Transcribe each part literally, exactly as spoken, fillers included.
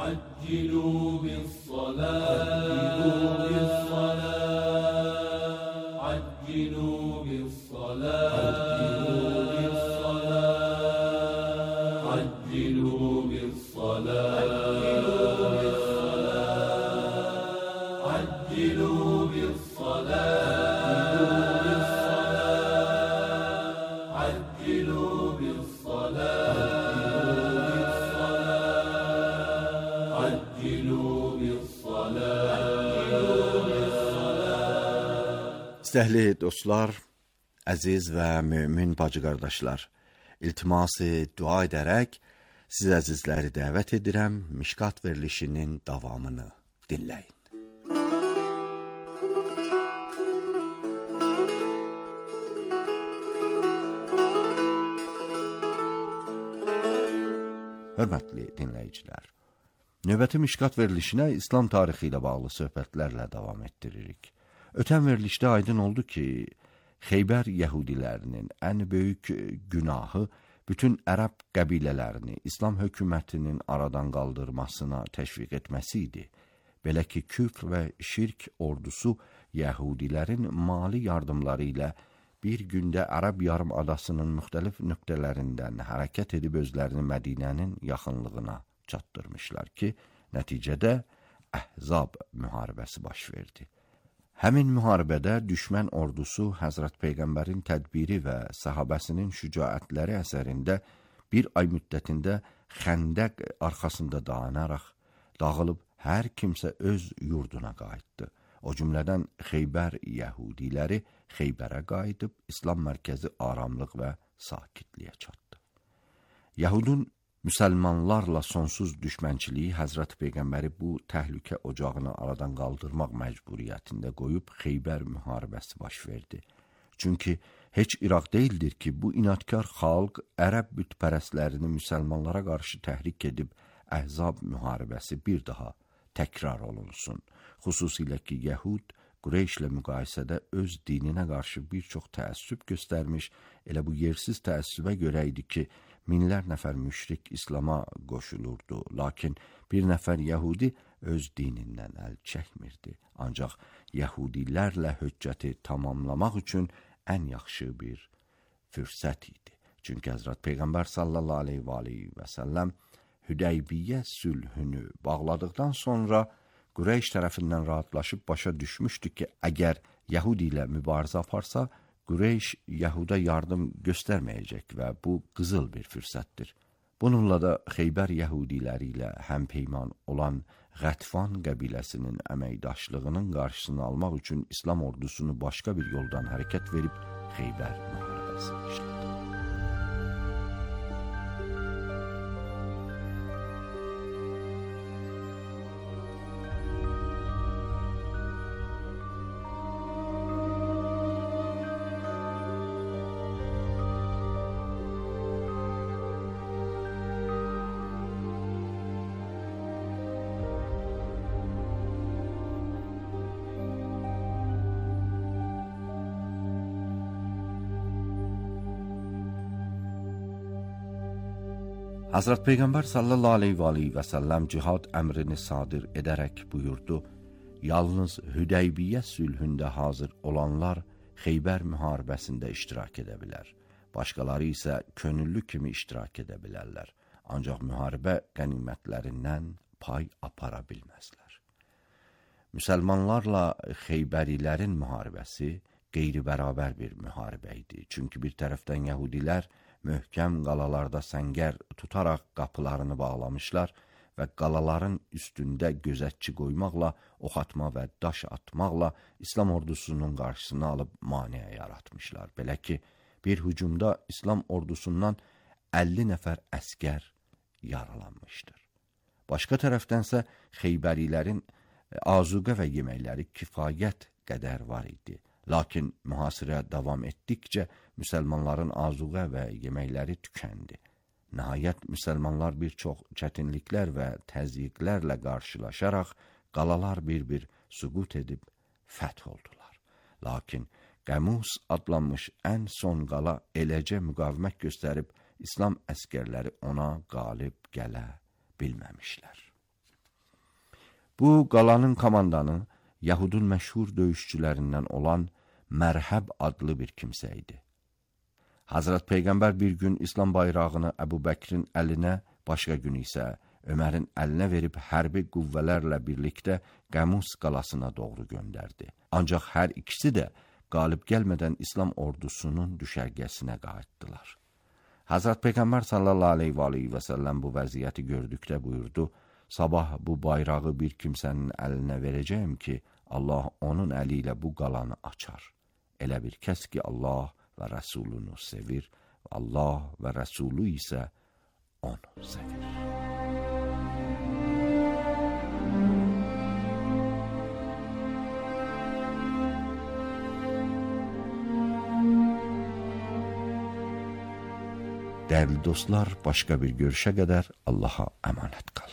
عجلوا بالصلاة عجلوا بالصلاة عجلوا بالصلاة عجلوا بالصلاة عجلوا بالصلاة عجلوا بالصلاة. İstəhli dostlar, əziz və mümin bacı qardaşlar, iltiması dua edərək siz əzizləri dəvət edirəm, Mişkat verilişinin davamını dinləyin. Hörmətli dinləyicilər, növbəti Mişkat verilişinə İslam tarixi ilə bağlı söhbətlərlə davam etdiririk. Ötən verilişdə aydın oldu ki, Xeybər Yəhudilərinin ən böyük günahı bütün ərəb qəbilələrini İslam hökumətinin aradan qaldırmasına təşviq etməsi idi. Belə ki, küfr və şirk ordusu Yəhudilərin mali yardımları ilə bir gündə Ərəb yarımadasının müxtəlif nöqtələrindən hərəkət edib özlərini Mədinənin yaxınlığına çatdırmışlar ki, nəticədə Əhzab müharibəsi baş verdi. Həmin müharibədə düşmən ordusu Həzrət Peyğəmbərin tədbiri və səhabəsinin şücaətləri əsərində bir ay müddətində Xəndəq arxasında dayanaraq dağılıb hər kimsə öz yurduna qayıtdı. O cümlədən Xeybər Yəhudiləri Xeybərə qayıdıb İslam mərkəzi aramlıq və sakitliyə çatdı. Yəhudun müsəlmanlarla sonsuz düşmənçiliyi Həzrət Peyğəmbəri bu təhlükə ocağını aradan qaldırmaq məcburiyyətində qoyub Xeybər müharibəsi baş verdi. Çünki heç İraq deyildir ki, bu inadkar xalq ərəb bütpərəstlərini müsəlmanlara qarşı təhrik edib Əhzab müharibəsi bir daha təkrar olunsun. Xüsusilə ki, Yəhud Qureyşlə müqayisədə öz dininə qarşı bir çox təəssüb göstərmiş, elə bu yersiz təəssübə görə idi ki, minlər nəfər müşrik İslama qoşulurdu, lakin bir nəfər Yəhudi öz dinindən əl çəkmirdi. Ancaq Yəhudilərlə höccəti tamamlamaq üçün ən yaxşı bir fürsət idi. Çünki Həzrət Peyğəmbər sallallahu aleyhi və səlləm Hüdeybiyyə sülhünü bağladıqdan sonra Qureyş tərəfindən rahatlaşıb başa düşmüşdü ki, əgər Yəhudi ilə mübarizə aparsa, Qureyş Yəhuda yardım göstərməyəcək və bu qızıl bir fürsətdir. Bununla da Xeybər Yəhudiləri ilə həmpeyman olan Qətfan qəbiləsinin əməkdaşlığının qarşısını almaq üçün İslam ordusunu başqa bir yoldan hərəkət verib Xeybər müharibəsi başladı. Həzrət Peyğəmbər sallallahu aleyhi və səlləm cihad əmrini sadir edərək buyurdu, yalnız Hüdeybiyyə sülhündə hazır olanlar Xeybər müharibəsində iştirak edə bilər. Başqaları isə könüllü kimi iştirak edə bilərlər. Ancaq müharibə qənimətlərindən pay apara bilməzlər. Müsəlmanlarla Xeybərilərin müharibəsi qeyri-bərabər bir müharibə idi. Çünki bir tərəfdən Yəhudilər möhkəm qalalarda səngər tutaraq qapılarını bağlamışlar və qalaların üstündə gözətçi qoymaqla, ox atma və daş atmaqla İslam ordusunun qarşısını alıb maneə yaratmışlar. Belə ki, bir hücumda İslam ordusundan əlli nəfər əskər yaralanmışdır. Başqa tərəfdənsə Xeybərilərin azuqə və yeməkləri kifayət qədər var idi. Lakin mühasirə davam etdikcə müsəlmanların azuqə və yeməkləri tükəndi. Nəhayət müsəlmanlar bir çox çətinliklər və təzyiqlərlə qarşılaşaraq qalalar bir-bir süqut edib fəth oldular. Lakin Qəmus adlanmış ən son qala eləcə müqavimət göstərib İslam əskərləri ona qalib gələ bilməmişlər. Bu qalanın komandanı Yahudun məşhur döyüşçülərindən olan Mərhəb adlı bir kimsə idi. Hazret Peyğəmbər bir gün İslam bayrağını Əbu Bəkrin əlinə, başqa gün isə Ömərin əlinə verib hərbi qüvvələrlə birlikdə Qəmus qalasına doğru göndərdi. Ancaq hər ikisi də qalib gəlmədən İslam ordusunun düşərgəsinə qayıtdılar. Hazret Peyğəmbər sallallahu aleyhi və səlləm bu vəziyyəti gördükdə buyurdu: sabah bu bayrağı bir kimsənin əlinə verəcəyim ki, Allah onun əli ilə bu qalanı açar. Elə bir kəs ki, Allah və Rəsulunu sevir, Allah və Rəsulu isə onu sevir. Dəyərli dostlar, başqa bir görüşə qədər Allaha əmanət qalın.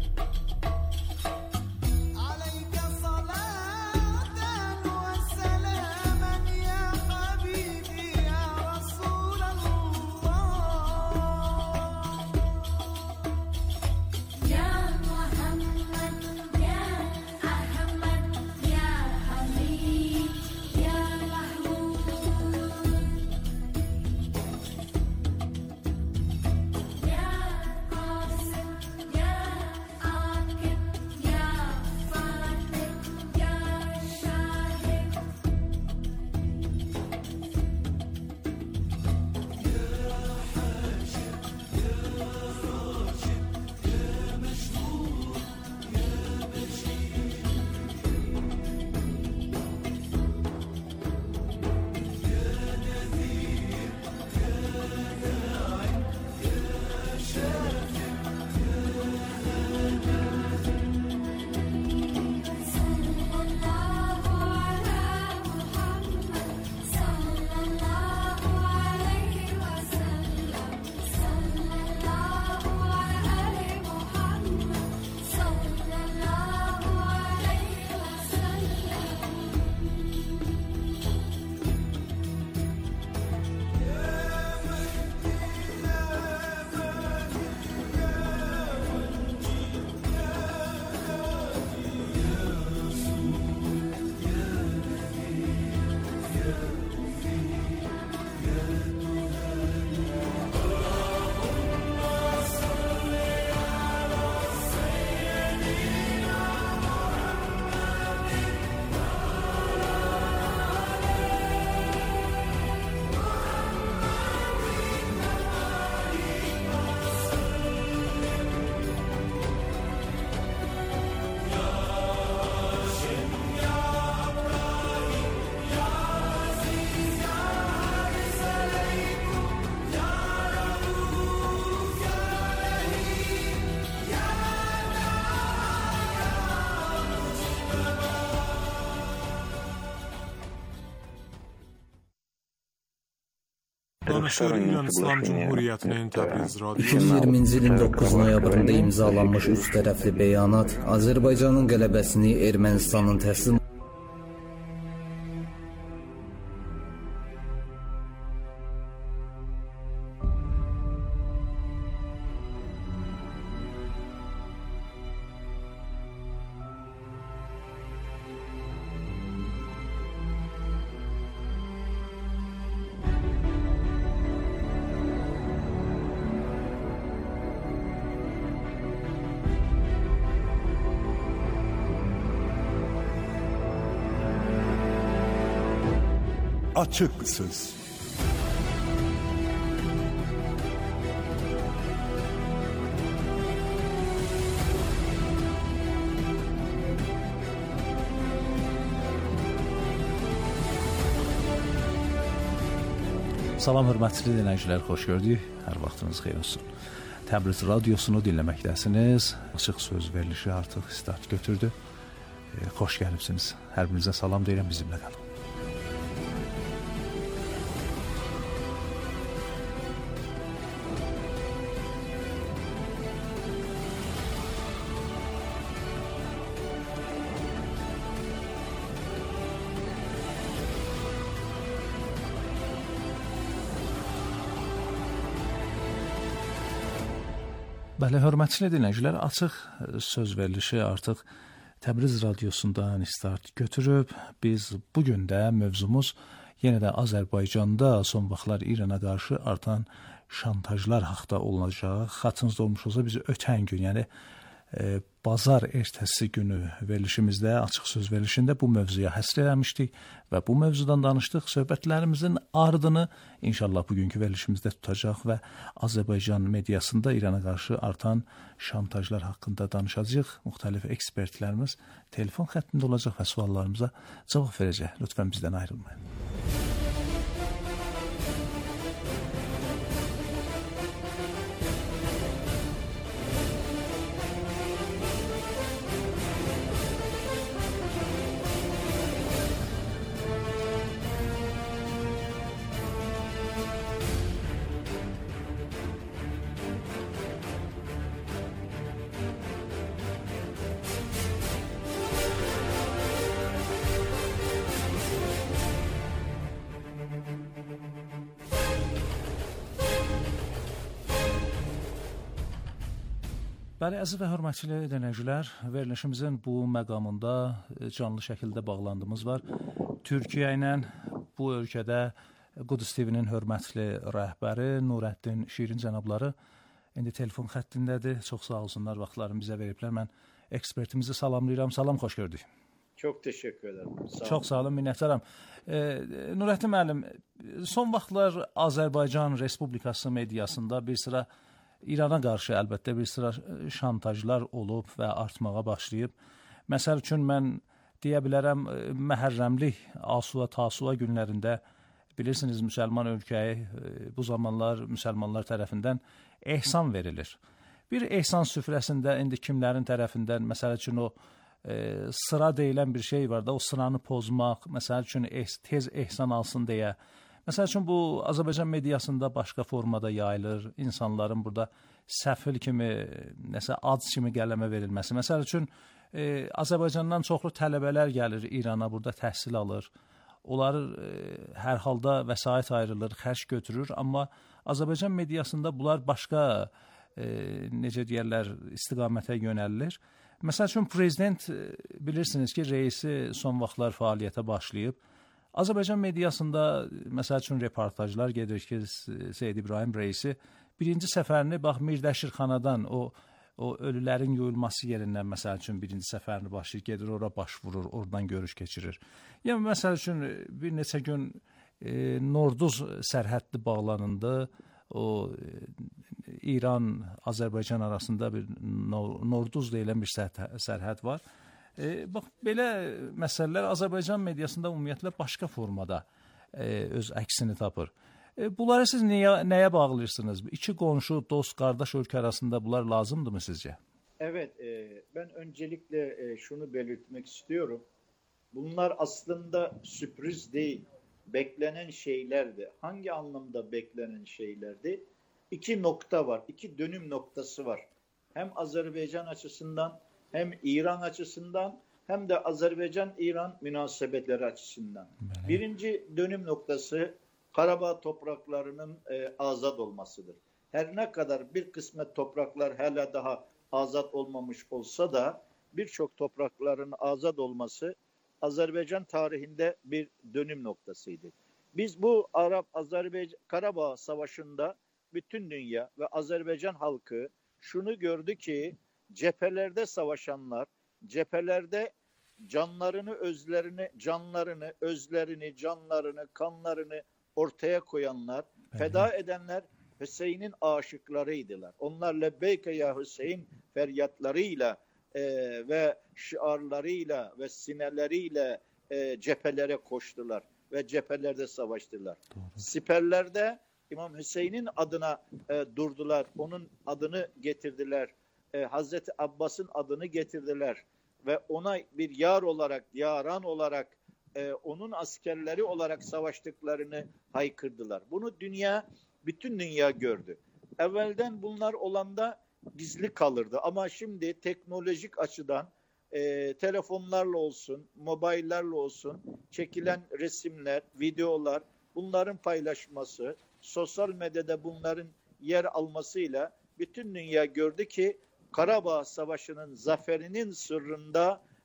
Danışlar İran İslam Cumhuriyyətinin Təbriz Radiosu iki min iyirminci ilin doqquz noyabrında imzalanmış üç tərəfli bəyanat Azərbaycanın qələbəsini Ermənistanın təslim Açık Söz. Salam hörmətli dinləyicilər, xoş gördük. Hər vaxtınız xeyir olsun. Təbriz Radiosunu dinləməkdəsiniz. Açıq Söz verilişi artıq start götürdü. E, xoş gəlibsiniz. Hər birinizə salam deyirəm, bizimlə qalın. Bəli, hörmətli dinləyicilər, açıq söz verilişi artıq Təbriz radiosundan start götürüb, biz bugün də mövzumuz yenə də Azərbaycanda son vaxtlar İrana qarşı artan şantajlar haqda olacaq. Xatırınızda olmuş olsa biz ötən gün, yəni e, bazar ertəsi günü verilişimizdə, açıq söz verilişində bu mövzuya həsr eləmişdik və bu mövzudan danışdıq. Söhbətlərimizin ardını inşallah bugünkü verilişimizdə tutacaq və Azərbaycan mediasında İrana qarşı artan şantajlar haqqında danışacağıq. Müxtəlif ekspertlərimiz telefon xəttində olacaq və suallarımıza cavab verəcək. Lütfən bizdən ayrılmayın. Bəli, əziz və hörmətli dinləyicilər, verilişimizin bu məqamında canlı şəkildə bağlandığımız var. Türkiyə ilə bu ölkədə Qudüs T V-nin hörmətli rəhbəri Nurəddin Şirin cənabları indi telefon xəttindədir. Çox sağ olsunlar, vaxtlarını bizə veriblər. Mən ekspertimizi salamlayıram. Salam, xoş gördük. Çok teşekkür ederim. Sağ Çox sağ olun, minnətdaram. E, Nurəddin müəllim, son vaxtlar Azərbaycan Respublikası mediasında bir sıra İrana qarşı əlbəttə bir sıra şantajlar olub və artmağa başlayıb. Məsəl üçün mən deyə bilərəm, məhərrəmlik, Asua, Tasua günlərində bilirsiniz, müsəlman ölkəyə bu zamanlar müsəlmanlar tərəfindən ehsan verilir. Bir ehsan süfrəsində indi kimlərin tərəfindən, məsəl üçün o e, sıra deyilən bir şey var da, o sıranı pozmaq, məsəl üçün eh, tez ehsan alsın deyə. Məsəl üçün, bu Azərbaycan mediasında başqa formada yayılır, insanların burada səfil kimi, nəsə ad kimi qələmə verilməsi. Məsəl üçün, e, Azərbaycandan çoxlu tələbələr gəlir İrana, burada təhsil alır. Onlar e, hər halda vəsait ayrılır, xərc götürür, amma Azərbaycan mediasında bunlar başqa, e, necə deyərlər, istiqamətə yönəlilir. Məsəl üçün, prezident, e, bilirsiniz ki, reisi son vaxtlar fəaliyyətə başlayıb. Azərbaycan mediasında, məsəl üçün, reportajlar gedir ki, Seyid İbrahim reisi birinci səfərini, bax, Mirdəşirxanadan, o, o ölülərin yuyulması yerindən, məsəl üçün, birinci səfərini başlayır, gedir, ora baş vurur, oradan görüş keçirir. Yəni, məsəl üçün, bir neçə gün e, Norduz sərhədli bağlanında, o e, İran-Azərbaycan arasında bir Norduz deyilən bir sərhəd var. E, bax, belə məsələlər Azərbaycan mediasında ümumiyyətlə başqa formada e, öz əksini tapır. E, bunları siz nəyə, nəyə bağlayırsınız? İki qonşu, dost, qardaş ölkə arasında bunlar lazımdır mı sizce? Evet, e, ben öncelikle e, şunu belirtmek istiyorum. Bunlar aslında sürpriz değil, beklenen şeylerdi. Hangi anlamda beklenen şeylerdi? İki nokta var, iki dönüm noktası var. Hem Azerbaycan açısından, hem İran açısından, hem de Azerbaycan-İran münasebetleri açısından. Evet. Birinci dönüm noktası Karabağ topraklarının e, azat olmasıdır. Her ne kadar bir kısmet topraklar hala daha azat olmamış olsa da birçok toprakların azat olması Azerbaycan tarihinde bir dönüm noktasıydı. Biz bu Arap-Azerbaycan Karabağ Savaşı'nda bütün dünya ve Azerbaycan halkı şunu gördü ki cephelerde savaşanlar, cephelerde canlarını, özlerini, canlarını, özlerini, canlarını, kanlarını ortaya koyanlar, evet. feda edenler Hüseyin'in aşıklarıydılar. Onlar lebbeyke ya Hüseyin feryatlarıyla e, ve şiarlarıyla ve sineleriyle e, cephelere koştular ve cephelerde savaştılar. Doğru. Siperlerde İmam Hüseyin'in adına e, durdular, onun adını getirdiler. E, Hazreti Abbas'ın adını getirdiler ve ona bir yar olarak, yaran olarak, e, onun askerleri olarak savaştıklarını haykırdılar. Bunu dünya, bütün dünya gördü. Evvelden bunlar olanda gizli kalırdı ama şimdi teknolojik açıdan e, telefonlarla olsun, mobillerle olsun çekilen resimler, videolar, bunların paylaşması, sosyal medyada bunların yer almasıyla bütün dünya gördü ki Karabağ Savaşı'nın zaferinin sırrında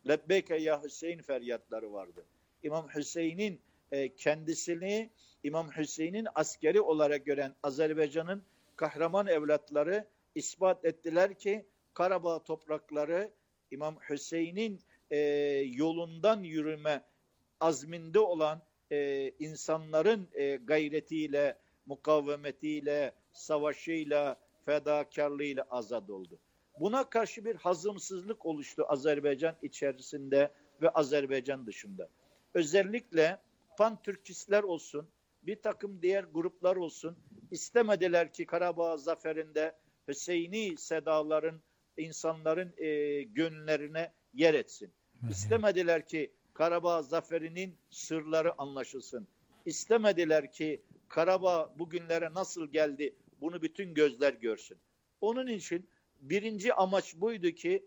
Lebbeyke ya Hüseyin feryatları vardı. İmam Hüseyin'in e, kendisini İmam Hüseyin'in askeri olarak gören Azerbaycan'ın kahraman evlatları ispat ettiler ki Karabağ toprakları İmam Hüseyin'in e, yolundan yürüme azminde olan e, insanların e, gayretiyle, mukavemetiyle, savaşıyla, fedakarlığıyla azad oldu. Buna karşı bir hazımsızlık oluştu Azerbaycan içerisinde ve Azerbaycan dışında. Özellikle Pan-Türkistler olsun, bir takım diğer gruplar olsun, istemediler ki Karabağ zaferinde Hüseyini sedaların insanların e, gönüllerine yer etsin. İstemediler ki Karabağ zaferinin sırları anlaşılsın. İstemediler ki Karabağ bugünlere nasıl geldi bunu bütün gözler görsün. Onun için birinci amaç buydu ki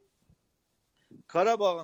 Karabağ'ın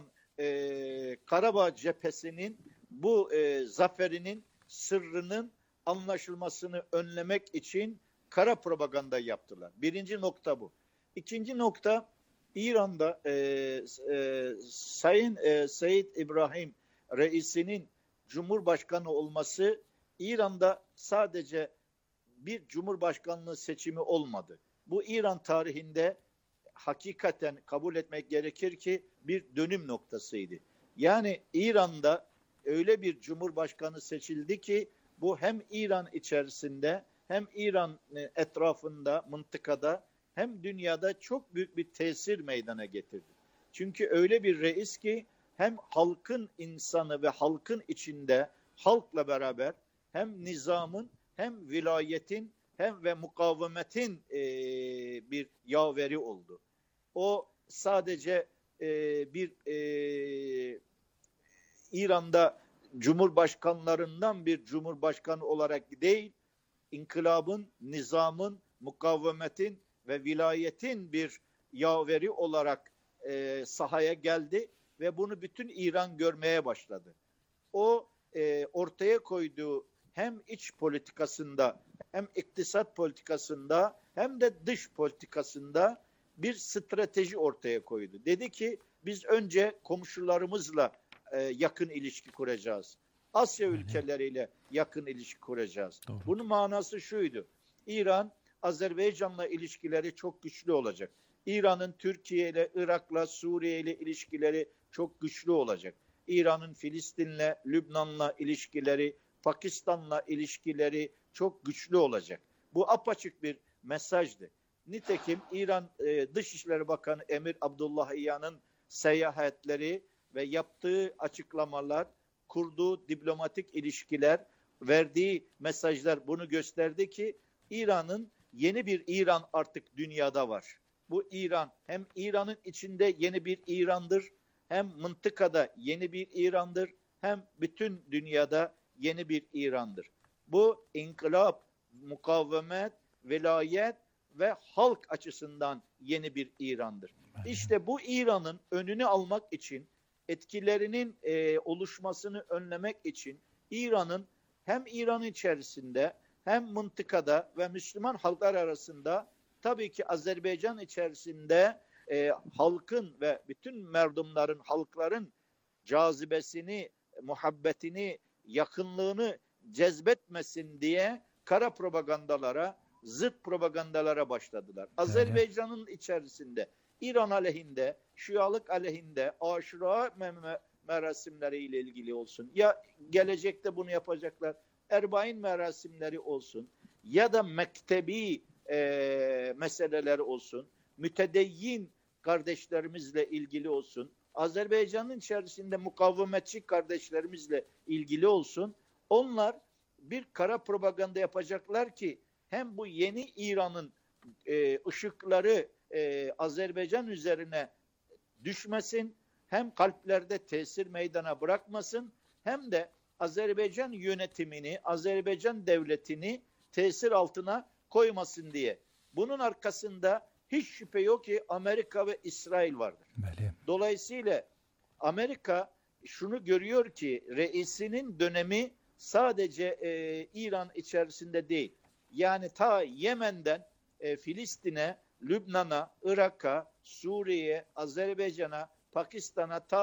e, Karabağ cephesinin bu e, zaferinin sırrının anlaşılmasını önlemek için kara propaganda yaptılar. Birinci nokta bu. İkinci nokta İran'da e, e, Sayın e, Seyyid İbrahim Reis'inin Cumhurbaşkanı olması İran'da sadece bir Cumhurbaşkanlığı seçimi olmadı. Bu İran tarihinde hakikaten kabul etmek gerekir ki bir dönüm noktasıydı. Yani İran'da öyle bir Cumhurbaşkanı seçildi ki bu hem İran içerisinde hem İran etrafında, mıntıkada hem dünyada çok büyük bir tesir meydana getirdi. Çünkü öyle bir reis ki hem halkın insanı ve halkın içinde halkla beraber hem nizamın hem vilayetin hem ve mukavemetin e, bir yaveri oldu. O sadece e, bir e, İran'da cumhurbaşkanlarından bir cumhurbaşkanı olarak değil, inkılabın, nizamın, mukavemetin ve vilayetin bir yaveri olarak e, sahaya geldi ve bunu bütün İran görmeye başladı. O e, ortaya koyduğu hem iç politikasında hem iktisat politikasında hem de dış politikasında bir strateji ortaya koydu. Dedi ki biz önce komşularımızla e, yakın ilişki kuracağız. Asya ülkeleriyle yakın ilişki kuracağız. Doğru. Bunun manası şuydu. İran, Azerbaycan'la ilişkileri çok güçlü olacak. İran'ın Türkiye ile, Irak'la, Suriye ile ilişkileri çok güçlü olacak. İran'ın Filistin'le, Lübnan'la ilişkileri, Pakistan'la ilişkileri çok güçlü olacak. Bu apaçık bir mesajdı. Nitekim İran e, Dışişleri Bakanı Emir Abdullahiyan'ın seyahatleri ve yaptığı açıklamalar, kurduğu diplomatik ilişkiler, verdiği mesajlar bunu gösterdi ki İran'ın yeni bir İran artık dünyada var. Bu İran hem İran'ın içinde yeni bir İran'dır, hem mıntıkada yeni bir İran'dır, hem bütün dünyada yeni bir İran'dır. Bu inkılap, mukavemet, velayet ve halk açısından yeni bir İran'dır. İşte bu İran'ın önünü almak için, etkilerinin e, oluşmasını önlemek için İran'ın hem İran içerisinde hem mıntıkada ve Müslüman halklar arasında tabii ki Azerbaycan içerisinde e, halkın ve bütün merdumların, halkların cazibesini, muhabbetini, yakınlığını cezbetmesin diye kara propagandalara, zıt propagandalara başladılar. Azerbaycan'ın içerisinde İran aleyhinde, Şialık aleyhinde, Aşura merasimleriyle ilgili olsun. Ya gelecekte bunu yapacaklar, Erbain merasimleri olsun ya da mektebi e, meseleler olsun, mütedeyyin kardeşlerimizle ilgili olsun, Azerbaycan'ın içerisinde mukavemetçi kardeşlerimizle ilgili olsun. Onlar bir kara propaganda yapacaklar ki hem bu yeni İran'ın e, ışıkları e, Azerbaycan üzerine düşmesin, hem kalplerde tesir meydana bırakmasın, hem de Azerbaycan yönetimini, Azerbaycan devletini tesir altına koymasın diye. Bunun arkasında hiç şüphe yok ki Amerika ve İsrail vardır. Beli. Dolayısıyla Amerika şunu görüyor ki reisinin dönemi sadece e, İran içerisinde değil. Yani ta Yemen'den e, Filistin'e, Lübnan'a, Irak'a, Suriye'ye, Azerbaycan'a, Pakistan'a, ta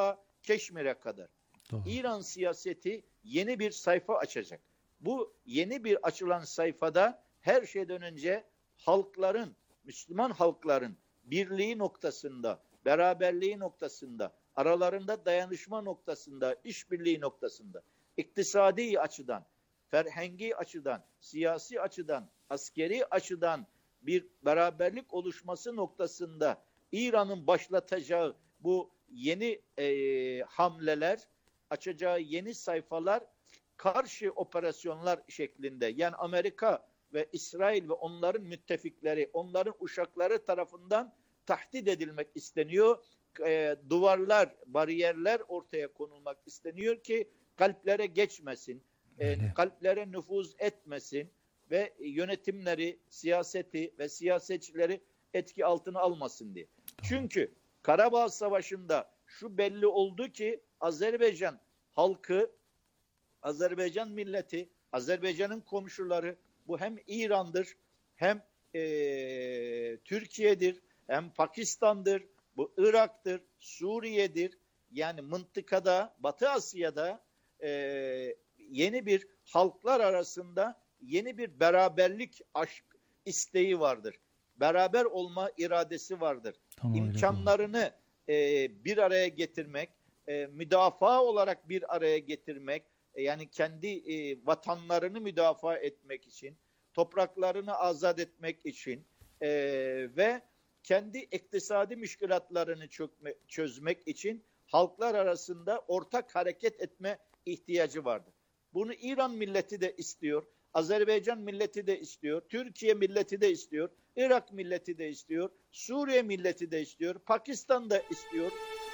Keşmir'e kadar. Doğru. İran siyaseti yeni bir sayfa açacak. Bu yeni bir açılan sayfada her şeyden önce halkların, Müslüman halkların birliği noktasında, beraberliği noktasında, aralarında dayanışma noktasında, işbirliği noktasında, iktisadi açıdan, ferhengi açıdan, siyasi açıdan, askeri açıdan bir beraberlik oluşması noktasında İran'ın başlatacağı bu yeni e, hamleler, açacağı yeni sayfalar, karşı operasyonlar şeklinde, yani Amerika ve İsrail ve onların müttefikleri, onların uşakları tarafından tahdit edilmek isteniyor. E, duvarlar, bariyerler ortaya konulmak isteniyor ki kalplere geçmesin, e, kalplere nüfuz etmesin ve yönetimleri, siyaseti ve siyasetçileri etki altına almasın diye. Tamam. Çünkü Karabağ Savaşı'nda şu belli oldu ki Azerbaycan halkı, Azerbaycan milleti, Azerbaycan'ın komşuları, bu hem İran'dır, hem e, Türkiye'dir, hem Pakistan'dır, bu Irak'tır, Suriye'dir. Yani mıntıkada, Batı Asya'da e, yeni bir halklar arasında yeni bir beraberlik aşk isteği vardır. Beraber olma iradesi vardır. Tamam, İmkanlarını e, bir araya getirmek, e, müdafaa olarak bir araya getirmek, e, yani kendi e, vatanlarını müdafaa etmek için, topraklarını azat etmek için e, ve kendi iktisadi müşkülatlarını çökme, çözmek için halklar arasında ortak hareket etme ihtiyacı vardır. Bunu İran milleti de istiyor, Azerbaycan milleti de istiyor, Türkiye milleti de istiyor, Irak milleti de istiyor, Suriye milleti de istiyor, Pakistan da istiyor.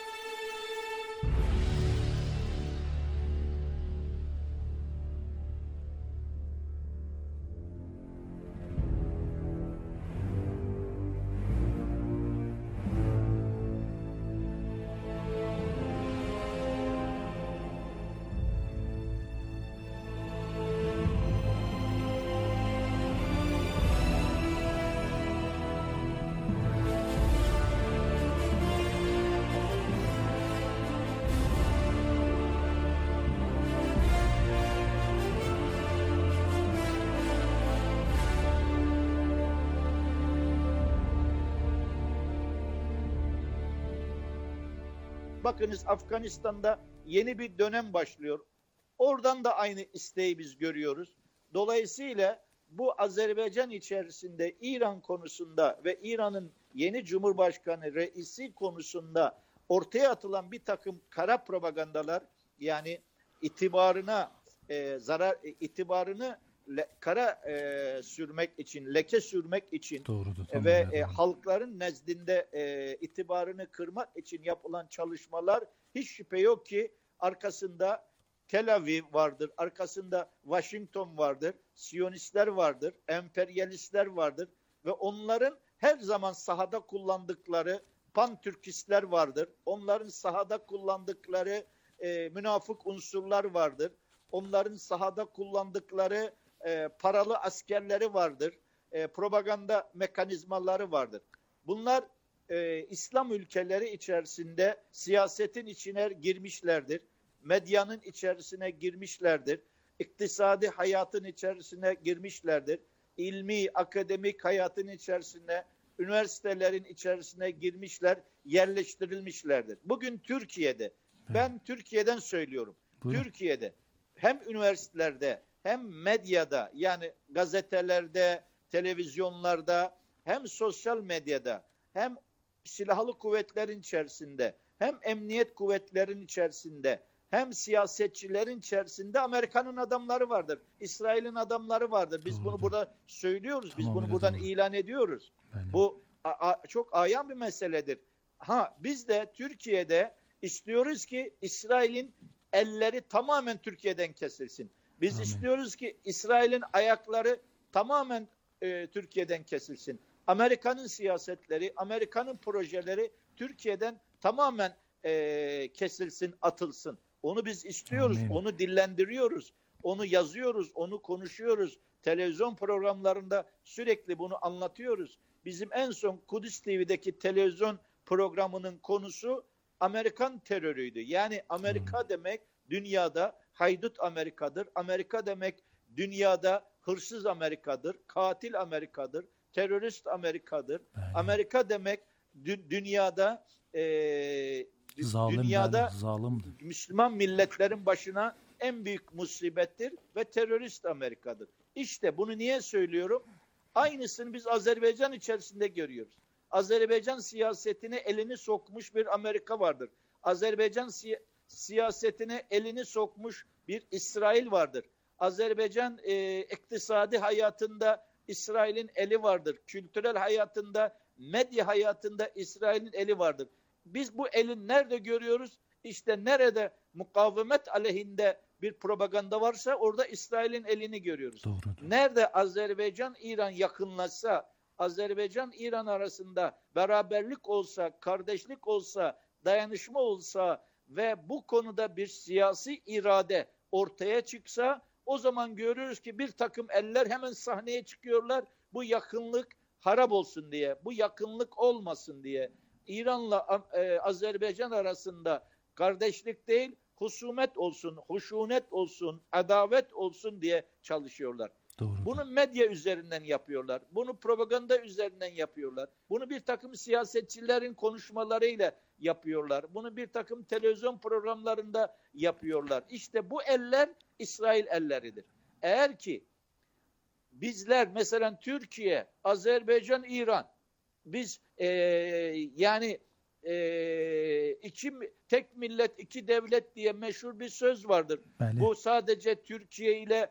Bakınız Afganistan'da yeni bir dönem başlıyor. Oradan da aynı isteği biz görüyoruz. Dolayısıyla bu Azerbaycan içerisinde İran konusunda ve İran'ın yeni Cumhurbaşkanı reisi konusunda ortaya atılan bir takım kara propagandalar, yani itibarına e, zarar itibarını le, kara e, sürmek için, leke sürmek için Doğrudur, e, ve e, halkların nezdinde e, itibarını kırmak için yapılan çalışmalar, hiç şüphe yok ki arkasında Tel Aviv vardır, arkasında Washington vardır, Siyonistler vardır, emperyalistler vardır ve onların her zaman sahada kullandıkları pan-Türkistler vardır. Onların sahada kullandıkları e, münafık unsurlar vardır. Onların sahada kullandıkları e, paralı askerleri vardır. E, propaganda mekanizmaları vardır. Bunlar e, İslam ülkeleri içerisinde siyasetin içine girmişlerdir. Medyanın içerisine girmişlerdir. İktisadi hayatın içerisine girmişlerdir. İlmi, akademik hayatın içerisine, üniversitelerin içerisine girmişler, yerleştirilmişlerdir. Bugün Türkiye'de, evet. ben Türkiye'den söylüyorum. Buyurun. Türkiye'de hem üniversitelerde hem medyada, yani gazetelerde, televizyonlarda, hem sosyal medyada, hem silahlı kuvvetlerin içerisinde, hem emniyet kuvvetlerin içerisinde, hem siyasetçilerin içerisinde Amerika'nın adamları vardır. İsrail'in adamları vardır. Biz Doğru. bunu burada söylüyoruz. Biz tamam, bunu buradan doğru. ilan ediyoruz. Aynen. Bu a, a, çok ayan bir meseledir. Ha, biz de Türkiye'de istiyoruz ki İsrail'in elleri tamamen Türkiye'den kesilsin. Biz Amin. istiyoruz ki İsrail'in ayakları tamamen e, Türkiye'den kesilsin. Amerika'nın siyasetleri, Amerika'nın projeleri Türkiye'den tamamen e, kesilsin, atılsın. Onu biz istiyoruz, Amin. onu dillendiriyoruz, onu yazıyoruz, onu konuşuyoruz. Televizyon programlarında sürekli bunu anlatıyoruz. Bizim en son Kudüs T V'deki televizyon programının konusu Amerikan terörüydü. Yani Amerika hmm. demek dünyada haydut Amerika'dır. Amerika demek dünyada hırsız Amerika'dır, katil Amerika'dır, terörist Amerika'dır. Aynen. Amerika demek dü- dünyada e, zalim dünyada yani, zalim. Müslüman milletlerin başına en büyük musibettir ve terörist Amerika'dır. İşte bunu niye söylüyorum? Aynısını biz Azerbaycan içerisinde görüyoruz. Azerbaycan siyasetine elini sokmuş bir Amerika vardır. Azerbaycan si- siyasetine elini sokmuş bir İsrail vardır. Azerbaycan e, iktisadi hayatında İsrail'in eli vardır. Kültürel hayatında, medya hayatında İsrail'in eli vardır. Biz bu eli nerede görüyoruz? İşte nerede mukavemet aleyhinde bir propaganda varsa orada İsrail'in elini görüyoruz. Doğrudur. Nerede Azerbaycan-İran yakınlaşsa, Azerbaycan-İran arasında beraberlik olsa, kardeşlik olsa, dayanışma olsa ve bu konuda bir siyasi irade ortaya çıksa, o zaman görüyoruz ki bir takım eller hemen sahneye çıkıyorlar. Bu yakınlık harap olsun diye, bu yakınlık olmasın diye. İran'la e, Azerbaycan arasında kardeşlik değil, husumet olsun, huşunet olsun, adavet olsun diye çalışıyorlar. Doğru. Bunu medya üzerinden yapıyorlar. Bunu propaganda üzerinden yapıyorlar. Bunu bir takım siyasetçilerin konuşmalarıyla yapıyorlar. Bunu bir takım televizyon programlarında yapıyorlar. İşte bu eller İsrail elleridir. Eğer ki bizler mesela Türkiye, Azerbaycan, İran biz ee, yani ee, iki tek millet iki devlet diye meşhur bir söz vardır. Beni. Bu sadece Türkiye ile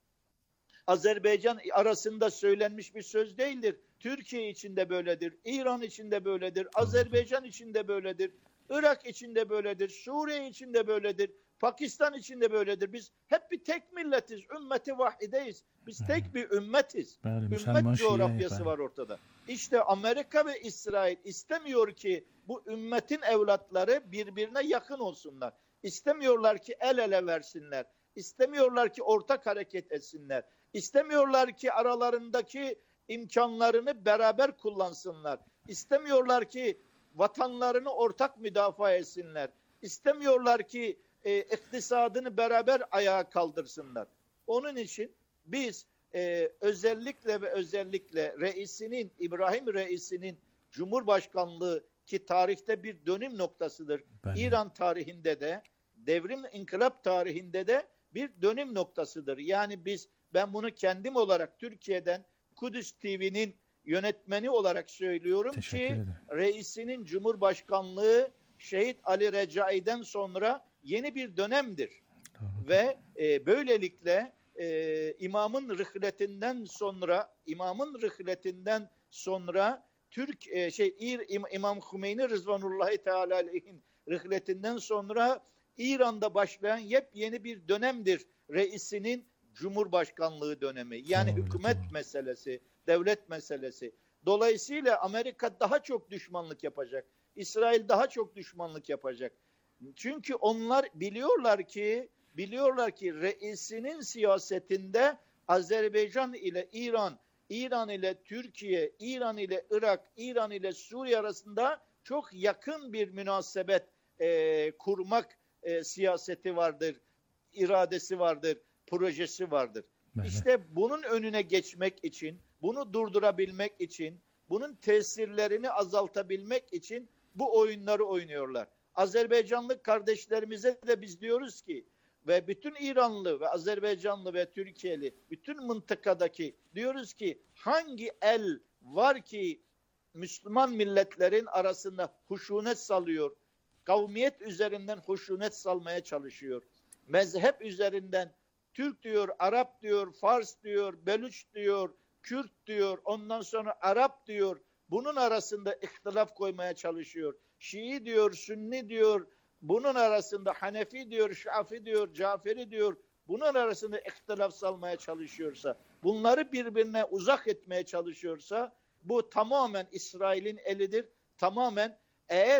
Azerbaycan arasında söylenmiş bir söz değildir. Türkiye için de böyledir, İran için de böyledir, Azerbaycan için de böyledir, Irak için de böyledir, Suriye için de böyledir, Pakistan için de böyledir. Biz hep bir tek milletiz, ümmeti vahideyiz. Biz evet. tek bir ümmetiz. Beni, Ümmet coğrafyası var ortada. İşte Amerika ve İsrail istemiyor ki bu ümmetin evlatları birbirine yakın olsunlar. İstemiyorlar ki el ele versinler. İstemiyorlar ki ortak hareket etsinler. İstemiyorlar ki aralarındaki imkanlarını beraber kullansınlar. İstemiyorlar ki vatanlarını ortak müdafaa etsinler. İstemiyorlar ki e, iktisadını beraber ayağa kaldırsınlar. Onun için biz e, özellikle ve özellikle reisinin, İbrahim reisinin Cumhurbaşkanlığı ki tarihte bir dönüm noktasıdır. Ben... İran tarihinde de, devrim inkılap tarihinde de bir dönüm noktasıdır. Yani biz, ben bunu kendim olarak Türkiye'den Kudüs T V'nin yönetmeni olarak söylüyorum Teşekkür ki ederim. Reisinin Cumhurbaşkanlığı Şehit Ali Recai'den sonra yeni bir dönemdir. Tamam. Ve e, böylelikle e, imamın rıhletinden sonra imamın rıhletinden sonra Türk e, şey İr, İmam Hümeyni Rızvanullahi Teala aleyhin rıhletinden sonra İran'da başlayan yepyeni bir dönemdir reisinin Cumhurbaşkanlığı dönemi. Yani tamam, hükümet tamam. meselesi, devlet meselesi. Dolayısıyla Amerika daha çok düşmanlık yapacak. İsrail daha çok düşmanlık yapacak. Çünkü onlar biliyorlar ki biliyorlar ki reisinin siyasetinde Azerbaycan ile İran, İran ile Türkiye, İran ile Irak, İran ile Suriye arasında çok yakın bir münasebet e, kurmak e, siyaseti vardır, iradesi vardır, projesi vardır. Evet. İşte bunun önüne geçmek için, bunu durdurabilmek için, bunun tesirlerini azaltabilmek için bu oyunları oynuyorlar. Azerbaycanlı kardeşlerimize de biz diyoruz ki ve bütün İranlı ve Azerbaycanlı ve Türkiye'li bütün mıntıkadaki diyoruz ki hangi el var ki Müslüman milletlerin arasında huşunet salıyor, kavmiyet üzerinden huşunet salmaya çalışıyor, mezhep üzerinden Türk diyor, Arap diyor, Fars diyor, Belüç diyor, Kürt diyor, ondan sonra Arap diyor, bunun arasında ihtilaf koymaya çalışıyor. Şii diyor, Sünni diyor, bunun arasında Hanefi diyor, Şafi diyor, Caferi diyor, bunun arasında ihtilaf salmaya çalışıyorsa, bunları birbirine uzak etmeye çalışıyorsa, bu tamamen İsrail'in elidir. Tamamen eğer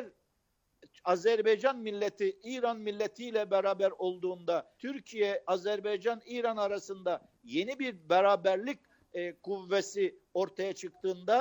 Azerbaycan milleti İran milletiyle beraber olduğunda, Türkiye, Azerbaycan, İran arasında yeni bir beraberlik e, kuvvesi ortaya çıktığında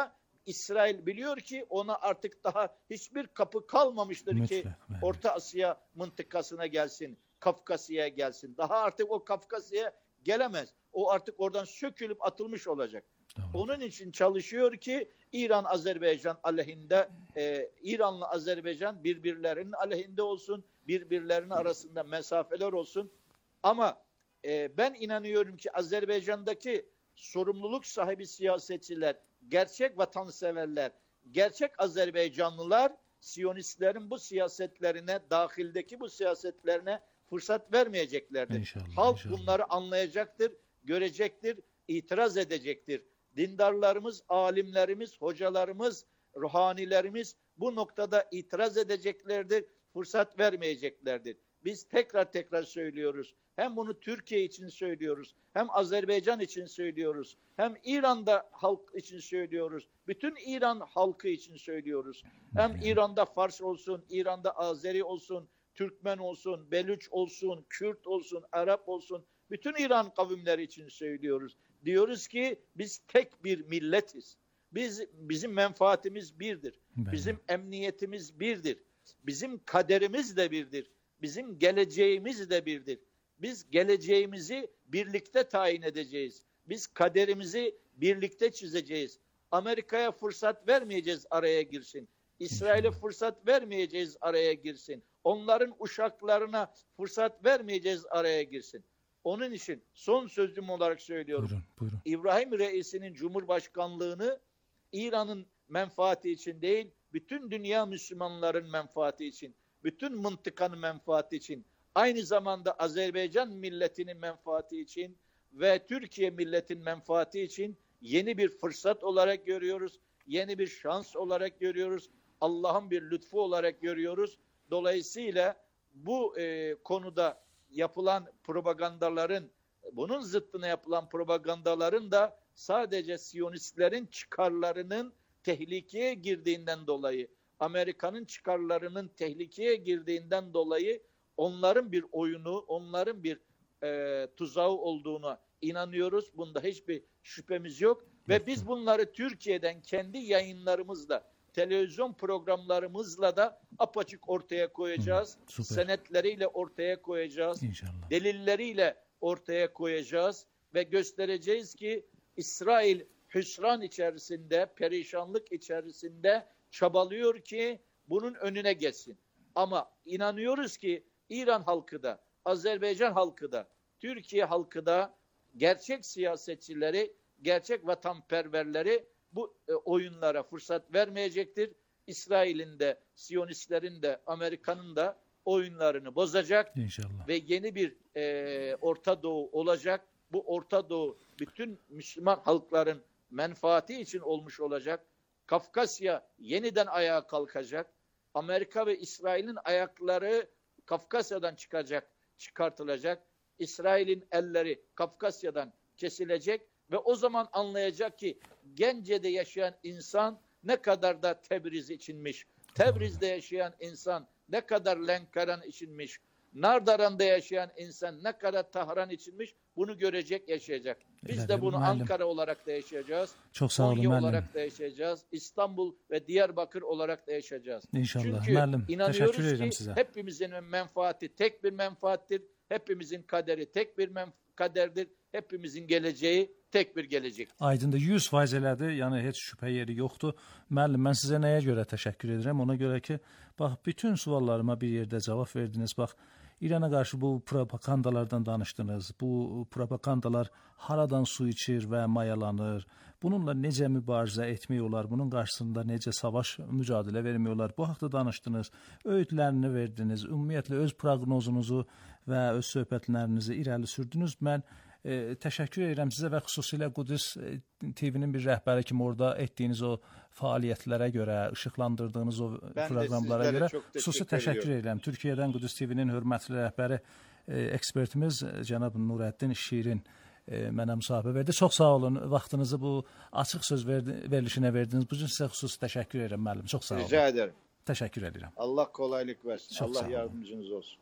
İsrail biliyor ki ona artık daha hiçbir kapı kalmamıştır Mutlak, ki evet. Orta Asya mıntıkasına gelsin, Kafkasya'ya gelsin. Daha artık o Kafkasya'ya gelemez. O artık oradan sökülüp atılmış olacak. Doğru. Onun için çalışıyor ki İran, Azerbaycan aleyhinde, e, İran'la Azerbaycan birbirlerinin aleyhinde olsun, birbirlerinin arasında mesafeler olsun. Ama e, ben inanıyorum ki Azerbaycan'daki sorumluluk sahibi siyasetçiler, gerçek vatanseverler, gerçek Azerbaycanlılar, Siyonistlerin bu siyasetlerine, dahildeki bu siyasetlerine fırsat vermeyeceklerdir. İnşallah, Halk inşallah. bunları anlayacaktır, görecektir, itiraz edecektir. Dindarlarımız, alimlerimiz, hocalarımız, ruhanilerimiz bu noktada itiraz edeceklerdir, fırsat vermeyeceklerdir. Biz tekrar tekrar söylüyoruz. Hem bunu Türkiye için söylüyoruz, hem Azerbaycan için söylüyoruz, hem İran'da halk için söylüyoruz. Bütün İran halkı için söylüyoruz. Hem İran'da Fars olsun, İran'da Azeri olsun, Türkmen olsun, Belüç olsun, Kürt olsun, Arap olsun, bütün İran kavimleri için söylüyoruz. Diyoruz ki biz tek bir milletiz. Biz bizim menfaatimiz birdir. Bizim emniyetimiz birdir. Bizim kaderimiz de birdir. Bizim geleceğimiz de birdir. Biz geleceğimizi birlikte tayin edeceğiz. Biz kaderimizi birlikte çizeceğiz. Amerika'ya fırsat vermeyeceğiz araya girsin. İsrail'e fırsat vermeyeceğiz araya girsin. Onların uşaklarına fırsat vermeyeceğiz araya girsin. Onun için son sözüm olarak söylüyorum. Buyurun, buyurun. İbrahim Reis'inin Cumhurbaşkanlığını İran'ın menfaati için değil, bütün dünya Müslümanların menfaati için, bütün mıntıkanın menfaati için, aynı zamanda Azerbaycan milletinin menfaati için ve Türkiye milletin menfaati için yeni bir fırsat olarak görüyoruz. Yeni bir şans olarak görüyoruz. Allah'ın bir lütfu olarak görüyoruz. Dolayısıyla bu e, konuda yapılan propagandaların, bunun zıttına yapılan propagandaların da sadece Siyonistlerin çıkarlarının tehlikeye girdiğinden dolayı, Amerika'nın çıkarlarının tehlikeye girdiğinden dolayı onların bir oyunu, onların bir e, tuzağı olduğuna inanıyoruz. Bunda hiçbir şüphemiz yok. Ve biz bunları Türkiye'den kendi yayınlarımızla, televizyon programlarımızla da apaçık ortaya koyacağız. Hı, senetleriyle ortaya koyacağız. İnşallah. Delilleriyle ortaya koyacağız. Ve göstereceğiz ki İsrail hüsran içerisinde, perişanlık içerisinde çabalıyor ki bunun önüne geçsin. Ama inanıyoruz ki İran halkı da, Azerbaycan halkı da, Türkiye halkı da, gerçek siyasetçileri, gerçek vatanperverleri bu e, oyunlara fırsat vermeyecektir. İsrail'in de, Siyonistlerin de, Amerika'nın da oyunlarını bozacak. İnşallah. Ve yeni bir e, Orta Doğu olacak. Bu Orta Doğu bütün Müslüman halkların menfaati için olmuş olacak. Kafkasya yeniden ayağa kalkacak. Amerika ve İsrail'in ayakları Kafkasya'dan çıkacak, çıkartılacak. İsrail'in elleri Kafkasya'dan kesilecek ve o zaman anlayacak ki Gence'de yaşayan insan ne kadar da Tebriz içinmiş. Tebriz'de yaşayan insan ne kadar Lenkaran içinmiş. Nardaran'da yaşayan insan ne kadar Tahran içinmiş. Bunu görecek, yaşayacak. Biz Evet, de bunu müellim. Ankara olarak da yaşayacağız. Çok sağ olun Konya müellim. olarak da yaşayacağız. İstanbul ve Diyarbakır olarak da yaşayacağız. İnşallah. Çünkü Müellim, inanıyoruz teşekkür ederim ki size. hepimizin menfaati tek bir menfaattir. Hepimizin kaderi tek bir menf- kaderdir. Hepimizin geleceği tek bir gelecek. Aydındır, yüz faiz elədi, yəni heç şübhə yeri yoxdur. Müəllim, mən sizə nəyə görə təşəkkür edirəm? Ona görə ki, bax, bütün suallarıma bir yerdə cavab verdiniz. Bax, İrana qarşı bu propagandalardan danışdınız. Bu propagandalar haradan su içir və mayalanır. Bununla necə mübarizə etmək olar? Bunun qarşısında necə savaş mücadilə vermək olar? Bu haqda danışdınız. Öğütlərini verdiniz. Ümumiyyətlə öz proqnozunuzu və öz söhbətlərinizi irəli sürdünüz. Mən E, təşəkkür edirəm sizə və xüsusilə Qudüs T V-nin bir rəhbəri kimi orada etdiyiniz o fəaliyyətlərə görə, işıqlandırdığınız o Ben proqramlara görə teşekkür xüsusi təşəkkür edirəm. Türkiyədən Qudüs T V-nin hörmətli rəhbəri, e, ekspertimiz cənab Nurəddin Şirin e, mənə müsahibə verdi. Çox sağ olun, vaxtınızı bu açıq söz verdi, verilişinə verdiniz. Bu gün sizə xüsusi təşəkkür edirəm müəllim. Çox sağ olun. Rica ederim. Təşəkkür edirəm. Allah kolaylık versin. Çok sağ Allah olun. yardımcınız olsun.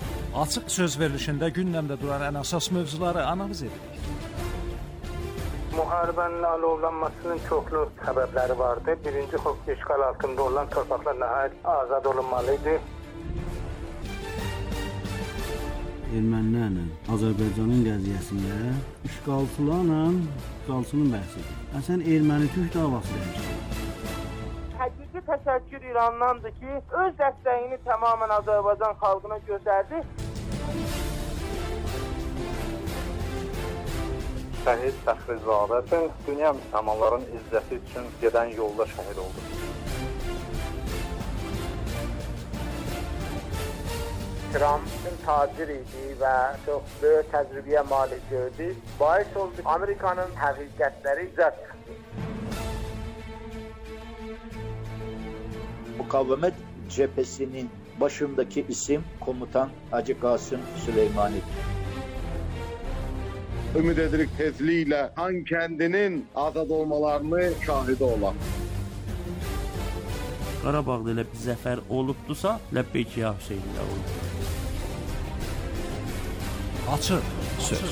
Açıq söz verilişində gündəmdə duran ən əsas mövzuları analiz edirik. Müharibənin alovlanmasının çoxlu səbəbləri vardı. Birinci, xop işğal altında olan torpaqlar nəhayət azad olunmalıydı. Ermənilərlə Azərbaycanın qəziyyəsində işğalçılarla işğalçının bəhsidir. Əsən erməni-türk davası deyir. Həqiqi təşəkkür İrandandır ki, öz dəstəyini tamamən Azərbaycan xalqına göstərdi. Şəhid Fəxrizadə bütün dünya müsəlmanların izzəti üçün gedən yolda şəhid oldu. Trump'ın tacir idi və çox böyük təcrübəyə malik gördü. Bahis oldu Amerikanın həqiqətləri üzə çıxdı. Mukavemet cephesinin başındaki isim komutan Hacı Kasım Süleymani'dir. Ümid edirik tezliklə Han kəndinin azad olmalarını şahidi olaq. Qarabağda elə bir zəfər olubdusa, Ləbbeyk ya Hüseynlər oldu. Açıq söz.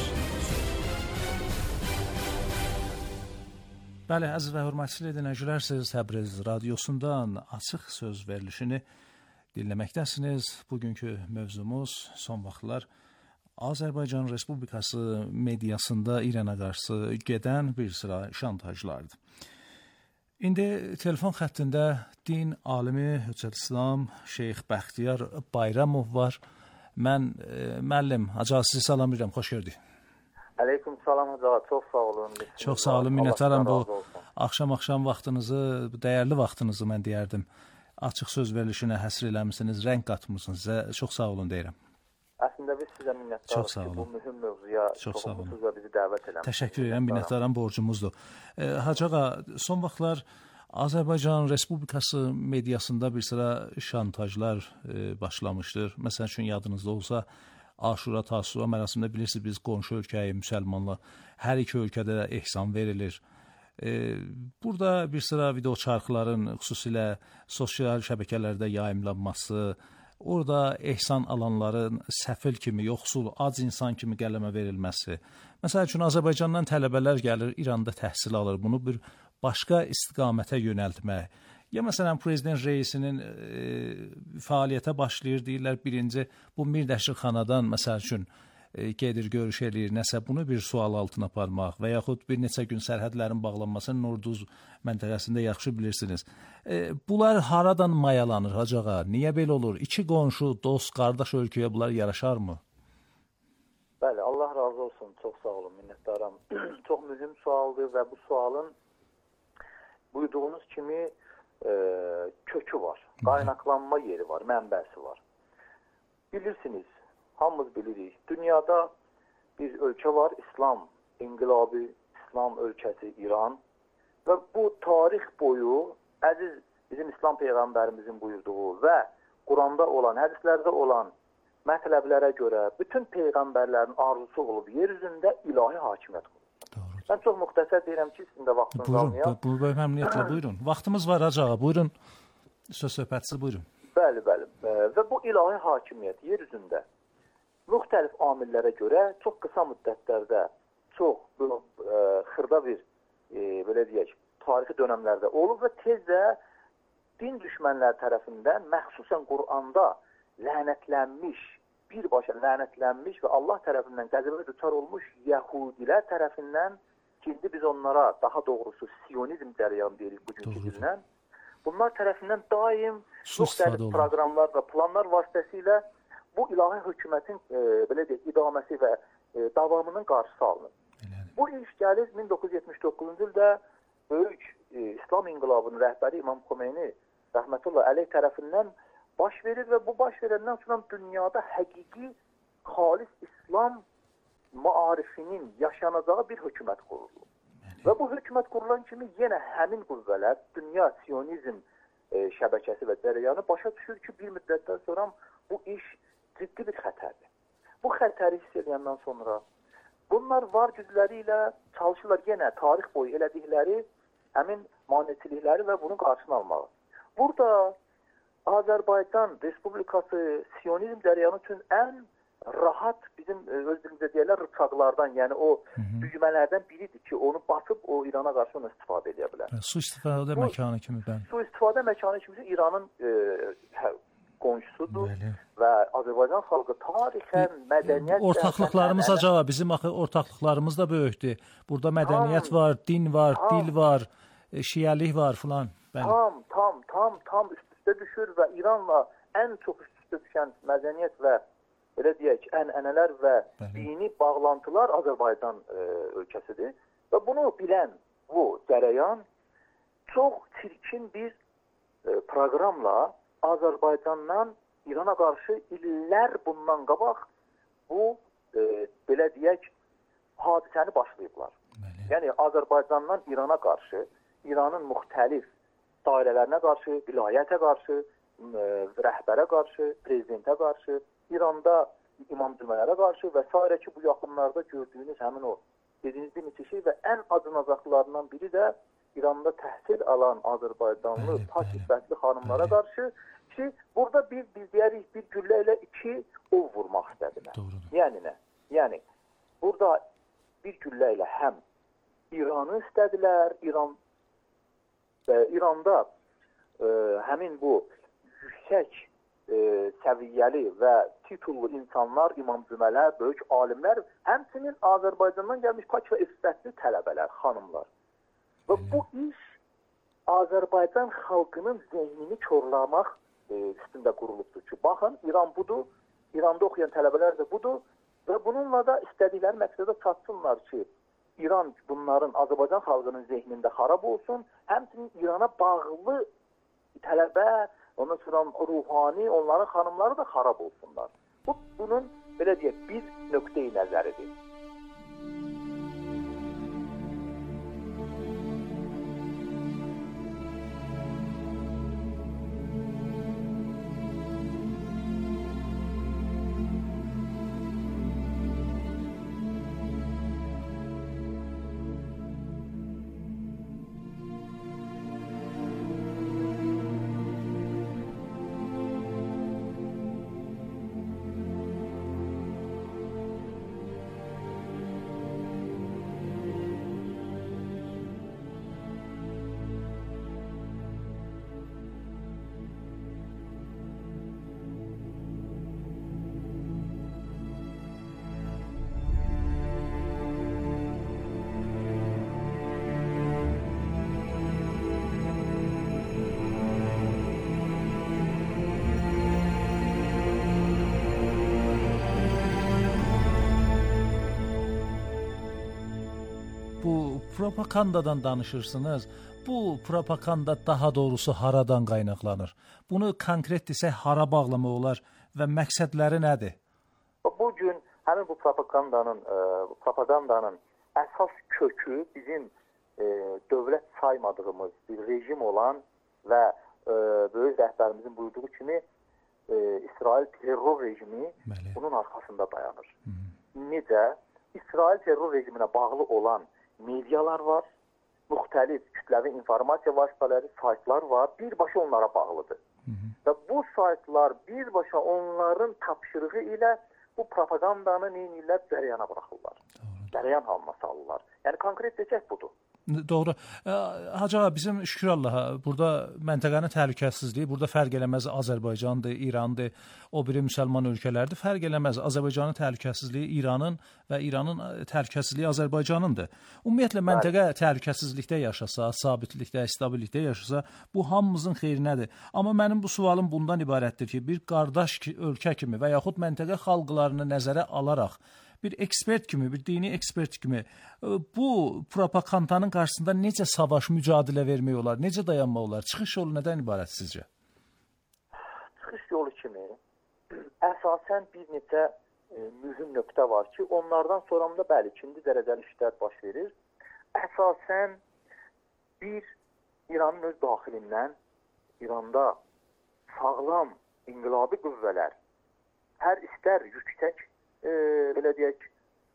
Bəli, əziz və hörmətli dinləyicilər, siz Təbriz radiosundan açıq söz verilişini dinləməkdəsiniz. Bugünkü mövzumuz son vaxtlar Azərbaycan Respublikası mediasında İrana qarşı gedən bir sıra şantajlardır. İndi telefon xəttində din alimi Hüccətislam Şeyx Bəxtiyar Bayramov var. Mən e, müəllim, Hacı sizi salamlayıram, xoş gördük. Aleyküm salam Hacı, çox sağ olun. Çox sağ olun, minnətdaram bu axşam-axşam vaxtınızı, bu dəyərli vaxtınızı mən deyərdim. Açıq söz verilişinə həsr eləmisiniz, rəng qatmısınız. Sizə çox sağ olun deyirəm. Əslində biz sizə minnətdarıq ki, bu mühüm mövzuya çoxumsuz və bizi dəvət eləmişsiniz. Təşəkkür edirəm, minnətdaram, borcumuzdur. E, Hacı ağa, son vaxtlar Azərbaycan Respublikası mediasında bir sıra şantajlar e, başlamışdır. Məsələn üçün yadınızda olsa, Aşura, Tasura mərasimində bilirsiniz, biz qonşu ölkəyə müsəlmanla hər iki ölkədə ehsan verilir. E, burada bir sıra video çarxların xüsusilə sosial şəbəkələrdə yayımlanması, orada ehsan alanların səfil kimi, yoxsul, ac insan kimi qələmə verilməsi. Məsəl üçün Azərbaycandan tələbələr gəlir, İranda təhsil alır, bunu bir başqa istiqamətə yönəltmək. Ya məsələn prezident reisinin e, fəaliyyətə başlayır, deyirlər birinci bu Mirdəşirxanadan məsəl üçün e, gedir, görüş eləyir, nəsə bunu bir sual altına aparmaq və yaxud bir neçə gün sərhədlərin bağlanmasını Norduz məntəqəsində yaxşı bilirsiniz. E, bunlar haradan mayalanır Hacı ağa? Niyə belə olur? İki qonşu, dost, qardaş ölkəyə bunlar yaraşarmı? Bəli, Allah razı olsun. Çox sağ olun, minnətdaram. Çox mühüm sualdır və bu sualın buyurduğunuz kimi e, kökü var, qaynaqlanma yeri var, mənbəsi var. Bilirsiniz, hamımız bilirik, dünyada bir ölkə var, İslam inqilabı, İslam ölkəsi İran və bu tarix boyu əziz bizim İslam Peyğəmbərimizin buyurduğu və Quranda olan, hədislərdə olan mətləblərə görə bütün Peyğəmbərlərin arzusu olub, yer üzündə ilahi hakimiyyət qurur. Mən çox müxtəsər deyirəm ki, sizin də vaxtınızı almayam. Buyurun, bu məmnuniyyətlə buyurun. Vaxtımız var Hacı ağa, buyurun. Söz söhbətçisi buyurun. Bəli, bəli. Və bu ilahi hakimiyyət yer üzündə müxtəlif amillərə görə çox qısa müddətlərdə, çox belə, ə, xırda bir, e, belə deyək, tarixi dönəmlərdə olub və tez də din düşmənləri tərəfindən məxsusən Quranda lənətlənmiş, birbaşa lənətlənmiş və Allah tərəfindən qəzəbə düçar olmuş Yəhudilər tərəfindən ki, indi biz onlara daha doğrusu Siyonizm cərəyanı deyirik bugünkü dildən. Bunlar tərəfindən daim müxtəlif proqramlar və planlar vasitəsilə bu ilahi hökumətin e, belə deyək, idaməsi və e, davamının qarşısı alınır. Bu iş gəlir min doqquz yüz yetmiş doqquzuncu ildə böyük e, İslam inqilabının rəhbəri İmam Xomeyni rəhmətullah əleyh tərəfindən baş verir və bu baş verəndən sonra dünyada həqiqi xalis İslam maarifinin yaşanacağı bir hökumət qurulur. Və bu hökumət qurulan kimi yenə həmin qüvvələr, dünya siyonizm e, şəbəkəsi və cərəyanı başa düşür ki, bir müddətdən sonra bu iş ciddi bir xətərdir. Bu xətəri hiss edəndən sonra bunlar var gücləri ilə çalışırlar yenə tarix boyu elədikləri həmin maneçilikləri və bunun qarşısını almağı. Burada Azərbaycan Respublikası siyonizm cərəyanı üçün ən rahat bizim öz dilimizdə deyirlər rıçaqlardan, yəni o düymələrdən biridir ki, onu basıb o İrana qarşı onu istifadə edə bilər. Su istifadə məkanı kimi bəli. Su istifadə məkanı kimi İranın e, qonşusudur Bəli. Və Azərbaycan xalqı tarixən, mədəniyyət... Ortaqlıqlarımız acaba, bizim axı ortaqlıqlarımız da böyükdür. Burada mədəniyyət tam, var, din var, tam, dil var, şiəlik var filan. Tam, tam, tam, tam üst-üstə düşür və İranla ən çox üst-üstə düşən mədəniyyət və elə deyək, ənənələr və Bəli. Dini bağlantılar Azərbaycan e, ölkəsidir. Və bunu bilən bu cərəyan çox çirkin bir e, proqramla Azərbaycandan İrana qarşı illər bundan qabaq bu, e, belə deyək, hadisəni başlayıblar. Bəli. Yəni, Azərbaycandan İrana qarşı, İranın müxtəlif dairələrinə qarşı, vilayətə qarşı, e, rəhbərə qarşı, prezidentə qarşı, İranda imam cümələrə qarşı və s. ki, bu yaxınlarda gördüyünüz həmin o dediyiniz bir neçə şey və ən acınacaqlarından biri də İranda təhsil alan Azərbaycanlı tak hissətli xanımlara qarşı ki, burada bir, biz deyərik, bir güllə ilə iki ov vurmaq istədilər. Yəni nə? Yəni, burada bir güllə ilə həm İranı istədilər, İran, e, İranda e, həmin bu yüksək e, səviyyəli və titullu insanlar, imam cümələr, böyük alimlər, həmçinin Azərbaycandan gəlmiş pak və iffətli tələbələr, xanımlar. Və bu iş Azərbaycan xalqının zehnini korlamaq e, üstündə qurulubdur ki, baxın, İran budur, İranda oxuyan tələbələr də budur və bununla da istədikləri məqsədə çatsınlar ki, İran bunların Azərbaycan xalqının zehnində xarab olsun, həmçinin İrana bağlı tələbə, ondan sonra ruhani, onların xanımları da xarab olsunlar. Bu, bunun, belə deyək, bir nöqteyi nəzəridir. Propagandadan danışırsınız. Bu propaganda daha doğrusu haradan qaynaqlanır? Bunu konkret desək hara bağlamaq olar və məqsədləri nədir? Bu gün həmin bu propagandanın, e, propagandanın əsas kökü bizim e, dövlət saymadığımız bir rejim olan və e, böyük rəhbərimizin buyurduğu kimi e, İsrail terror rejimi Bəli. Bunun arxasında dayanır. Hı -hı. Necə? İsrail terror rejiminə bağlı olan medialar var, müxtəlif kütləvi informasiya vasitələri, saytlar var, birbaşa onlara bağlıdır. Hı -hı. Və bu saytlar birbaşa onların tapşırığı ilə bu propagandanı neynirlər, cərəyana buraxırlar. Cərəyan halına salırlar. Yəni konkret desək budur. Doğru. Hacı ağa, bizim şükür Allaha, burada məntəqənin təhlükəsizliyi, burada fərq eləməz Azərbaycandır, İrandır, o biri müsəlman ölkələrdir, fərq eləməz. Azərbaycanın təhlükəsizliyi İranın və İranın təhlükəsizliyi Azərbaycanındır. Ümumiyyətlə, məntəqə təhlükəsizlikdə yaşasa, sabitlikdə, stabillikdə yaşasa, bu hamımızın xeyrinədir. Amma mənim bu sualım bundan ibarətdir ki, bir qardaş ölkə kimi və yaxud məntəqə xalqlarını nəzərə alaraq, bir ekspert kimi, bir dini ekspert kimi bu propagandanın qarşısında necə savaş, mücadilə vermək olar, necə dayanmaq olar? Çıxış yolu nədən ibarət sizcə? Çıxış yolu kimi əsasən bir neçə e, mühüm nöqtə var ki, onlardan sonra da bəli, ikinci dərəcəli işlər baş verir. Əsasən bir, İranın öz daxilindən, İranda sağlam inqilabi qüvvələr, hər istər yüksək E, belə deyək,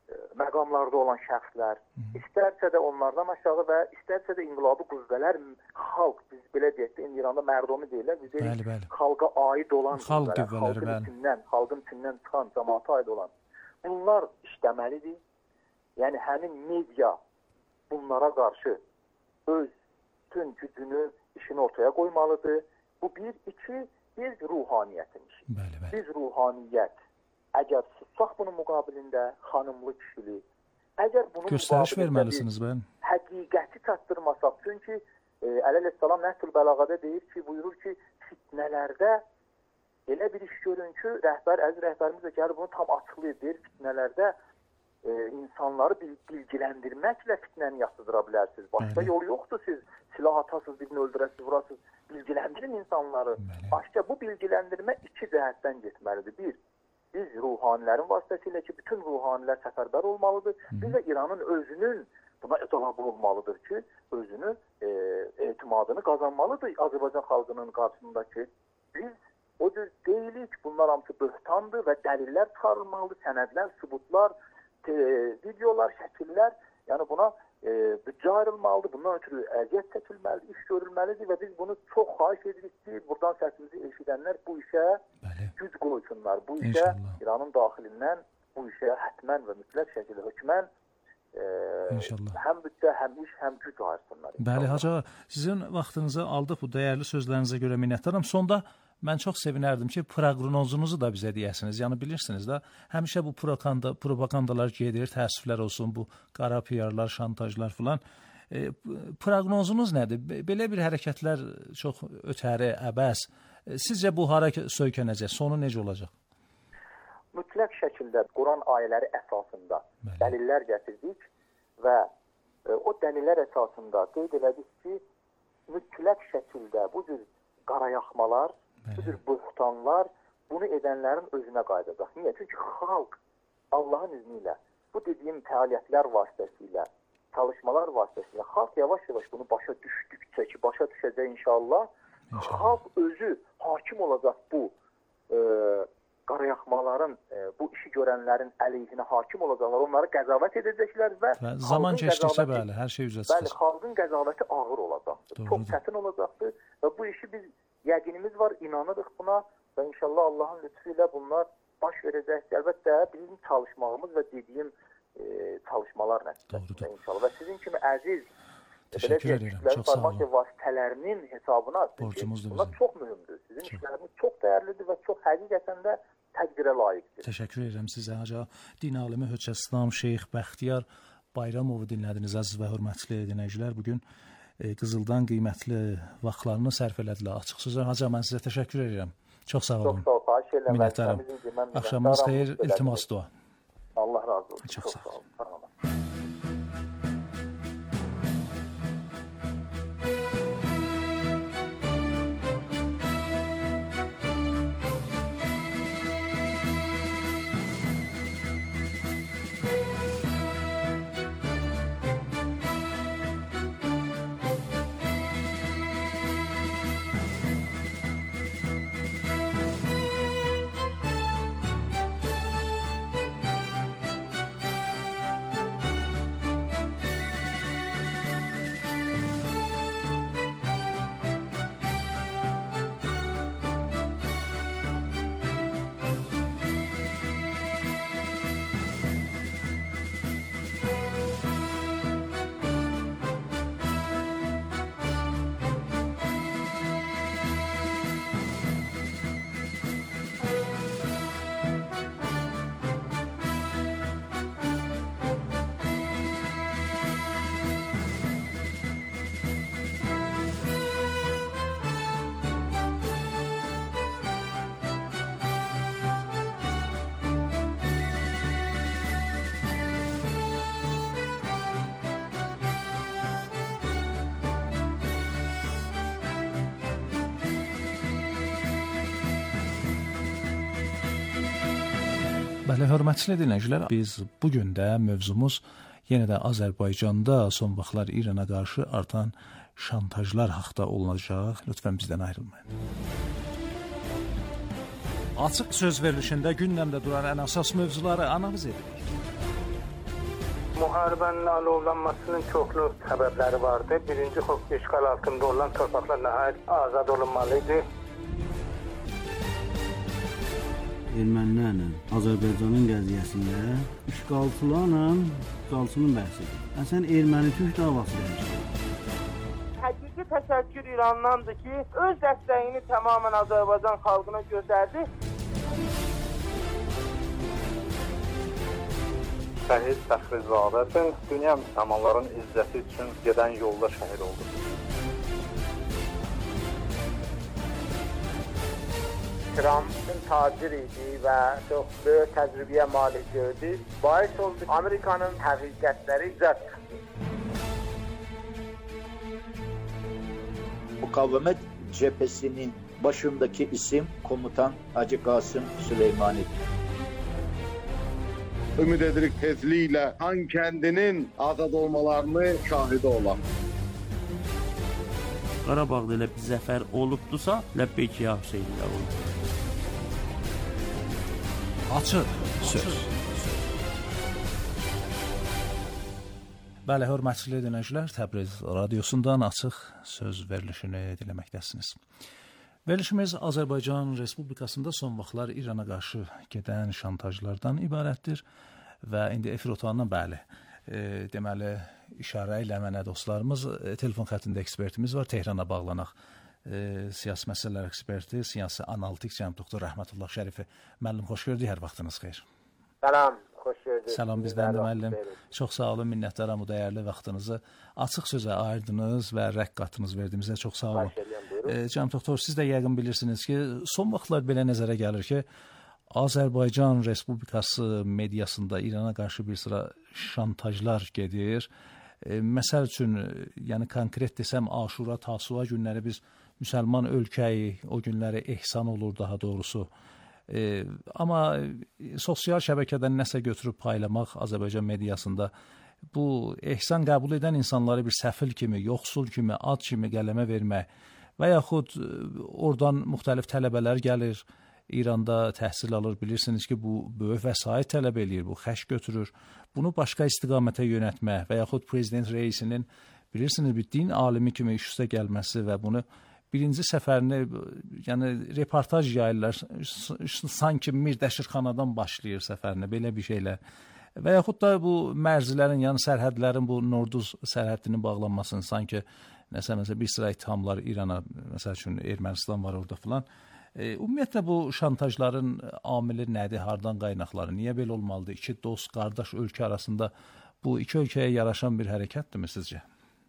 məqamlarda olan şəxslər, istərsə də onlardan aşağı və istərsə də inqilabi qüvvələr, xalq, biz belə deyək də, İranda mərdomi deyirlər, biz deyirik, xalqa aid olan xalq qüvvələr, xalqın içindən, xalqın içindən çıxan, cəmaata aid olan, bunlar işləməlidir. Yəni, həmin media bunlara qarşı öz bütün gücünü, işini ortaya qoymalıdır. Bu bir, iki, biz ruhaniyyətin işi. Bəli, bəli. Biz ruhaniyyət, əgər sussaq bunun müqabilində xanımlı kişili, əgər bunun göstəriş verməlisiniz ben. Həqiqəti çatdırmasaq, çünki e, Əleyhisselam Nəhsül Bəlağada deyir ki, buyurur ki, fitnələrdə elə bir iş görün ki, rəhbər, əziz rəhbərimiz də gəlir bunu tam açıqlayır, deyir, fitnələrdə e, insanları bilgiləndirməklə fitnəni yatıdıra bilərsiniz. Başqa yol yoxdur, siz silah atasınız, birini öldürəsiniz, vurasınız, bilgiləndirin insanları. Başqa bu bilgiləndirmə iki cəhətdən getməlidir. Bir, biz ruhanilərin vasitəsilə ki, bütün ruhanilər səfərbər olmalıdır. Bir də İranın özünün buna cavabı olmalıdır ki, özünü e, etimadını qazanmalıdır Azərbaycan xalqının qarşısındakı. Biz o cür deyilik, bunlar hamısı böhtandır və dəlillər çıxarılmalıdır, sənədlər, sübutlar, te, videolar, şəkillər. Yəni buna e, büdcə ayrılmalıdır, bundan ötürü əziyyət çəkilməlidir, iş görülməlidir və biz bunu çox xahiş edirik ki, buradan səsimizi eşidənlər bu işə Bəli. güc qoysunlar. Bu işə İnşallah. İranın daxilindən bu işə hətmən və mütləq şəkildə hökmən e, həm büdcə, həm iş, həm güc ayırsınlar. Bəli, Hacı, sizin vaxtınızı aldıq bu dəyərli sözlərinizə görə minnətdaram. Sonda mən çox sevinərdim ki, proqnozunuzu da bizə deyəsiniz. Yəni bilirsiniz də, həmişə bu propaganda, propagandalar gedir, təəssüflər olsun, bu qara piyarlar, şantajlar filan. E, proqnozunuz nədir? Belə bir hərəkətlər çox ötəri, əbəs. E, sizcə bu hara söykənəcək? Sonu necə olacaq? Mütləq şəkildə Quran ayələri əsasında Bəli. dəlillər gətirdik və e, o dəlillər əsasında qeyd elədik ki, mütləq şəkildə bu cür qarayaxmalar, bu cür böhtanlar bunu edənlərin özünə qayıdacaq. Niyə? Çünki xalq Allahın izni ilə bu dediyim fəaliyyətlər vasitəsilə, çalışmalar vasitəsilə xalq yavaş-yavaş bunu başa düşdükcə ki, başa düşəcək inşallah, inşallah. Xalq özü hakim olacaq bu e, qarayaxmaların, e, bu işi görənlərin əleyhinə hakim olacaqlar, onları qəzavət edəcəklər və, və zaman keçdikcə bəli, hər şey üzə çıxacaq. Bəli, xalqın qəzavəti ağır olacaqdır. Doğrudur. Çox çətin olacaqdır və bu işi biz yəqinimiz var, inanırıq buna və inşallah Allahın lütfu ilə bunlar baş verəcək. Əlbəttə bizim çalışmağımız və dediyim e, çalışmalar nəticəsində inşallah. Və sizin kimi əziz Teşekkür ederim. Çok sağ olun. Vasitələrinin hesabına borcumuzdur bunlar çox mühümdür. Sizin çok... işləriniz çox dəyərlidir və çox həqiqətən də təqdirə layiqdir. Təşəkkür edirəm sizə Hacı. Din alimi Höccət İslam Şeyx Bəxtiyar Bayramovu dinlədiniz əziz və hörmətli dinləyicilər. Bugün e, Qızıldan qiymətli vaxtlarını sərf elədilər. Açıq sözlə Hacı, mən sizə təşəkkür edirəm. Çox sağ olun. Çox sağ olun. Xahiş edirəm. Minnətdaram. Axşamınız xeyir, iltimas dua. Allah razı olsun. Çox, Çox sağ olun. Sağ olun. Bəli, hörmətli dinləyicilər, biz bugün də mövzumuz yenə də Azərbaycanda son vaxtlar İrana qarşı artan şantajlar haqda olacaq. Lütfən bizdən ayrılmayın. Açıq söz verilişində gündəmdə duran ən əsas mövzuları analiz edirik. Müharibənin alovlanmasının çoxlu səbəbləri vardı. Birinci, xop işğal altında olan torpaqlar nəhayət azad olunmalıydı. Ermənilərlə Azərbaycanın qəziyyəsində işğalçılarla işğalçının bəhsidir. Əsən erməni-türk davası demişdir. Həqiqi təşəkkür İrandandır ki, öz dəstəyini tamamən Azərbaycan xalqına göstərdi. Şəhid Fəxrizadə dünya müsəlmanların izzəti üçün gedən yolda şəhid oldu. Trump'ın tacir idi və çox böyük təcrübəyə malik gördü. Bais oldu Amerikanın həqiqətləri izah çıxdı. Mukavemet cephesinin başındaki isim komutan Hacı Kasım Süleymani'dir. Ümid edirik tezliklə han kəndinin azad olmalarını şahidi olaq. Qarabağda elə bir zəfər olubdusa, Ləbbeyk ya Hüseynlər oldu. Açıq söz. Bəli, hörmətli dinləyicilər, Təbriz radiosundan açıq söz verilişini dinləməkdəsiniz. Verilişimiz Azərbaycan Respublikasında son vaxtlar İrana qarşı gedən şantajlardan ibarətdir və indi efir otağından bəli, e, deməli, işarə ilə mənə dostlarımız, e, telefon xəttində ekspertimiz var, Tehrana bağlanaq. E, siyasi məsələlər eksperti, siyasi analitik cənab doktor Rəhmətullah Şərifi. Müəllim, xoş gördük, hər vaxtınız xeyir. Salam, xoş gördük. Salam bizdən də müəllim. Çox sağ olun, minnətdaram bu dəyərli vaxtınızı açıq sözə ayırdınız və rəq qatınız verdiyimizə çox sağ olun. E, cənab doktor, siz də yəqin bilirsiniz ki, son vaxtlar belə nəzərə gəlir ki, Azərbaycan Respublikası mediasında İrana qarşı bir sıra şantajlar gedir. E, məsəl üçün, yəni konkret desəm, Aşura, Tasua günləri biz müsəlman ölkəyi, o günləri ehsan olur daha doğrusu. E, amma sosial şəbəkədən nəsə götürüb paylamaq Azərbaycan mediasında bu ehsan qəbul edən insanları bir səfil kimi, yoxsul kimi, ad kimi qələmə vermək və yaxud oradan müxtəlif tələbələr gəlir, İranda təhsil alır, bilirsiniz ki, bu böyük vəsait tələb eləyir, bu xəş götürür. Bunu başqa istiqamətə yönətmək və yaxud prezident reisinin, bilirsiniz, bir din alimi kimi iş üstə gəlməsi və bunu birinci səfərini, yəni reportaj yayırlar, sanki Mirdəşirxanadan başlayır səfərini, belə bir şeylər. Və yaxud da bu mərzilərin, yəni sərhədlərin, bu Norduz sərhədinin bağlanmasını, sanki nəsə, məsələn, bir sıra ittihamlar İrana, məsəl üçün Ermənistan var orada filan. E, ümumiyyətlə bu şantajların amili nədir, hardan qaynaqları, niyə belə olmalıdır? İki dost, qardaş ölkə arasında bu iki ölkəyə yaraşan bir hərəkətdirmi sizcə?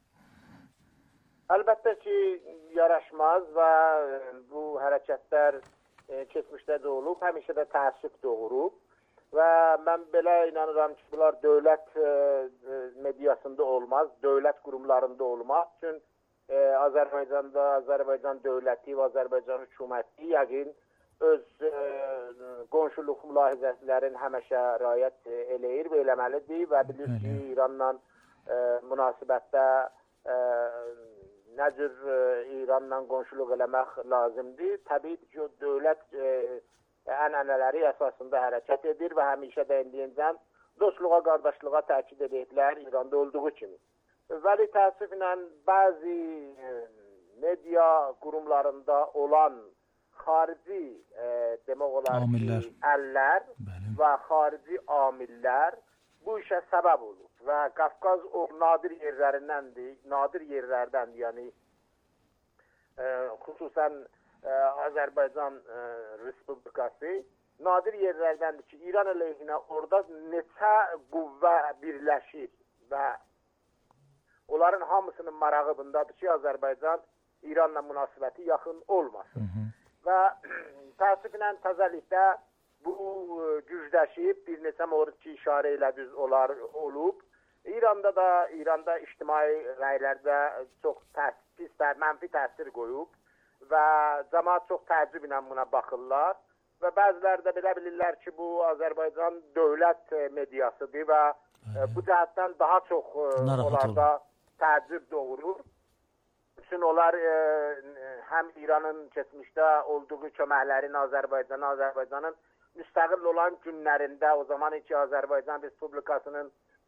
Əlbəttə ki, yaraşmaz və bu hərəkətlər e, keçmişdə də olub, həmişə də təəssüf doğurub və mən belə inanıram ki, bunlar dövlət e, mediasında olmaz, dövlət qurumlarında olmaz. Çünki e, Azərbaycanda Azərbaycan dövləti və Azərbaycan hökuməti yəqin öz e, qonşuluq mülahizələrin həmişə riayət eləyir və eləməlidir və bilir ki, İranla e, münasibətdə e, nə cür e, İranla qonşuluq eləmək lazımdır. Təbii ki, dövlət e, ənənələri əsasında hərəkət edir və həmişə də indiyincən dostluğa, qardaşlığa təkid edəklər İranda olduğu kimi. Vəli təəssüflə bəzi e, media qurumlarında olan xarici e, demək olar ki, əllər Bəli. Və xarici amillər bu işə səbəb olur. Və Qafqaz o nadir yerlərindəndir, nadir yerlərdəndir, yəni e, xüsusən e, Azərbaycan e, Respublikası nadir yerlərdəndir ki, İran əleyhinə orada neçə qüvvə birləşir və onların hamısının marağı bundadır ki, Azərbaycan İranla münasibəti yaxın olmasın. Hı -hı. Və təəssüflə təzəlikdə bu gücləşib, bir neçə mövrid ki, işarə elədiniz olar olub. İranda da, İranda ictimai rəylərdə çox pis, mənfi təsir qoyub və cəmaət çox təəccüblə buna baxırlar və bəziləri də belə bilirlər ki, bu Azərbaycan dövlət mediasıdır və Hı. bu cəhətdən daha çox onlarda təəccüb doğurur. Üçün onlar e, həm İranın keçmişdə olduğu köməklərin Azərbaycana, Azərbaycanın müstəqil olan günlərində, o zaman ki, Azərbaycan Respublikasının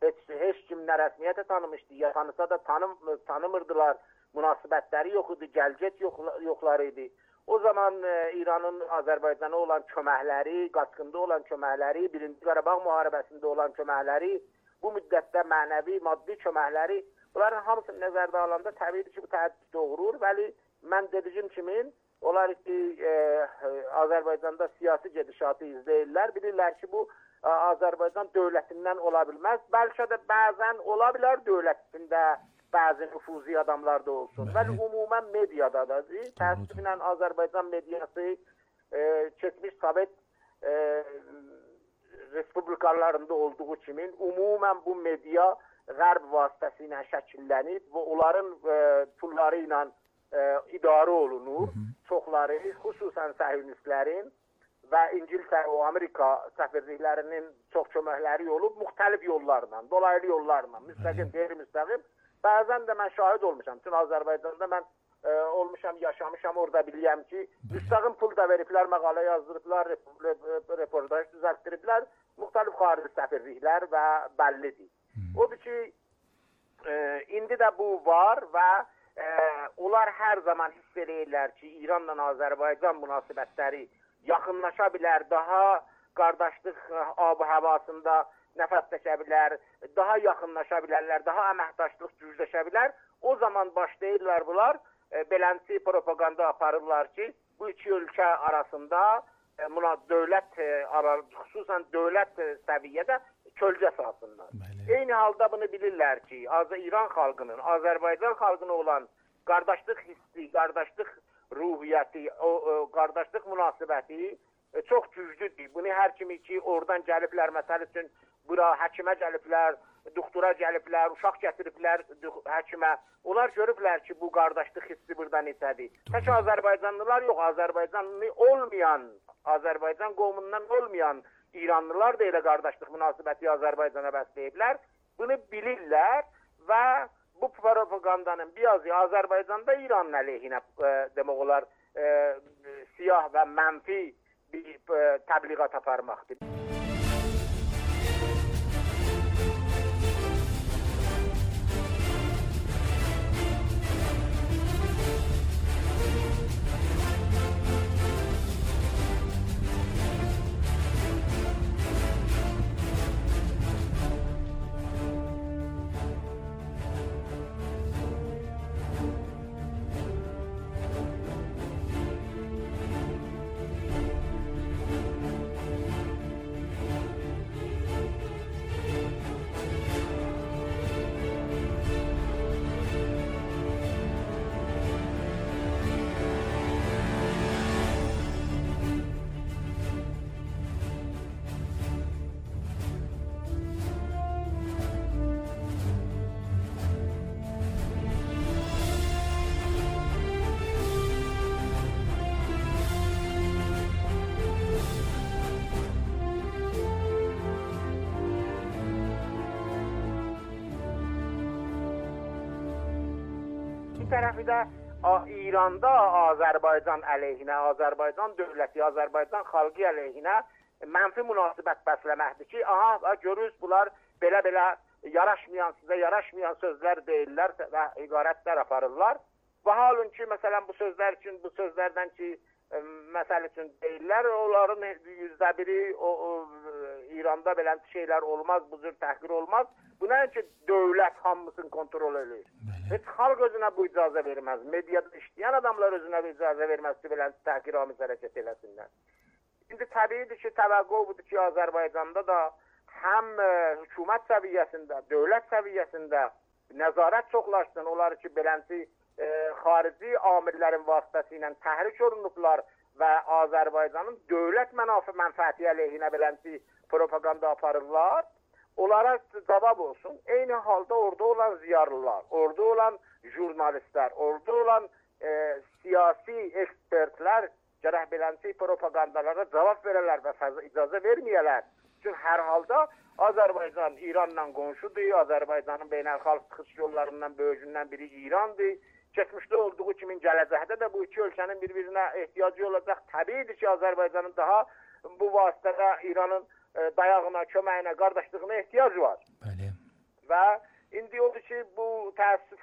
heç, heç kim nə rəsmiyyətə tanımışdı, ya tanısa da tanım, tanımırdılar, münasibətləri yox idi, gəlgət yox, yoxları idi. O zaman e, İranın Azərbaycana olan köməkləri, qaçqında olan köməkləri, birinci Qarabağ müharibəsində olan köməkləri, bu müddətdə mənəvi, maddi köməkləri, bunların hamısını nəzərdə alanda təbii ki, bu təəssüf doğurur. Bəli, mən dediyim kimi, onlar ki, e, Azərbaycanda siyasi gedişatı izləyirlər, bilirlər ki, bu e, Azərbaycan dövlətindən ola bilməz. Bəlkə də bəzən ola bilər dövlətində bəzi nüfuzi adamlar da olsun. Bəli, umumən mediadadadır. Təəssüflə Azərbaycan mediası e, keçmiş Sovet e, respublikalarında olduğu kimi umumən bu media Qərb vasitəsilə şəkillənib və onların e, pulları ilə e, idarə olunur. Hı -hı. Çoxları, xüsusən səhyonistlərin və İngiltərə və Amerika səfirliklərinin çox köməkləri olub, müxtəlif yollarla, dolaylı yollarla, müstəqim, qeyri-müstəqim. Bəzən də mən şahid olmuşam. Çünki Azərbaycanda mən e, olmuşam, yaşamışam, orada biliyəm ki, müstəqim pul da veriblər, məqalə yazdırıblar, reportaj düzəltdiriblər, müxtəlif xarici səfirliklər və bəllidir. Hmm. Odur ki, e, indi də bu var və e, onlar hər zaman hiss edirlər ki, İranla Azərbaycan münasibətləri yaxınlaşa bilər, daha qardaşlıq ab-ı havasında nəfəs çəkə bilər, daha yaxınlaşa bilərlər, daha əməkdaşlıq gücləşə bilər. O zaman başlayırlar bunlar, e, belənti propaganda aparırlar ki, bu iki ölkə arasında e, dövlət, e, ara, xüsusən dövlət e, səviyyədə kölgə salsınlar. Bəli. Eyni halda bunu bilirlər ki, İran xalqının, Azərbaycan xalqına olan qardaşlıq hissi, qardaşlıq ruhiyyəti, o, o qardaşlıq münasibəti e, çox güclüdür. Bunu hər kimi ki, oradan gəliblər, məsəl üçün, bura həkimə gəliblər, doktora gəliblər, uşaq gətiriblər həkimə. Onlar görüblər ki, bu qardaşlıq hissi burada neçədir. Tək Azərbaycanlılar yox, Azərbaycanlı olmayan, Azərbaycan qovumundan olmayan İranlılar da elə qardaşlıq münasibəti Azərbaycana bəsləyiblər. Bunu bilirlər və bu propagandanın birazı Azərbaycanda İranın əleyhinə e, demək olar e, siyah və mənfi bir e, təbliğat aparmaqdır. tərəfi də İranda Azərbaycan əleyhinə, Azərbaycan dövləti, Azərbaycan xalqı əleyhinə mənfi münasibət bəsləməkdir ki, aha, görürüz bunlar belə-belə yaraşmayan, sizə yaraşmayan sözlər deyirlər və iqarətlər aparırlar. Və halın ki, məsələn, bu sözlər üçün, bu sözlərdən ki, məsəl üçün deyirlər, onların yüzdə biri o, o, İranda belə şeylər olmaz, bu cür təhqir olmaz. Bu nə ki, dövlət hamısını kontrol edir. Heç xalq özünə bu icazə verməz. Mediada işləyən adamlar özünə bu icazə verməz ki, belə təhqir amiz hərəkət eləsinlər. İndi təbiidir ki, təvəqqü budur ki, Azərbaycanda da həm e, hökumət səviyyəsində, dövlət səviyyəsində nəzarət çoxlaşsın. Onlar ki, belənti e, xarici amirlərin vasitəsilə təhrik olunublar və Azərbaycanın dövlət mənafi mənfəəti əleyhinə belənti propaganda aparırlar. Onlara cavab olsun. Eyni halda orada olan ziyarlılar, orada olan jurnalistlər, orada olan e, siyasi ekspertlər gərək belənti propagandalara cavab verələr və icazə verməyələr. Çünki hər halda Azərbaycan İranla qonşudur, Azərbaycanın beynəlxalq çıxış yollarından böyücündən biri İrandır. Keçmişdə olduğu kimi gələcəkdə də bu iki ölkənin bir-birinə ehtiyacı olacaq. Təbiidir ki, Azərbaycanın daha bu vasitədə İranın e, dayağına, köməyinə, qardaşlığına ehtiyacı var. Bəli. Və indi odur ki, bu təəssüf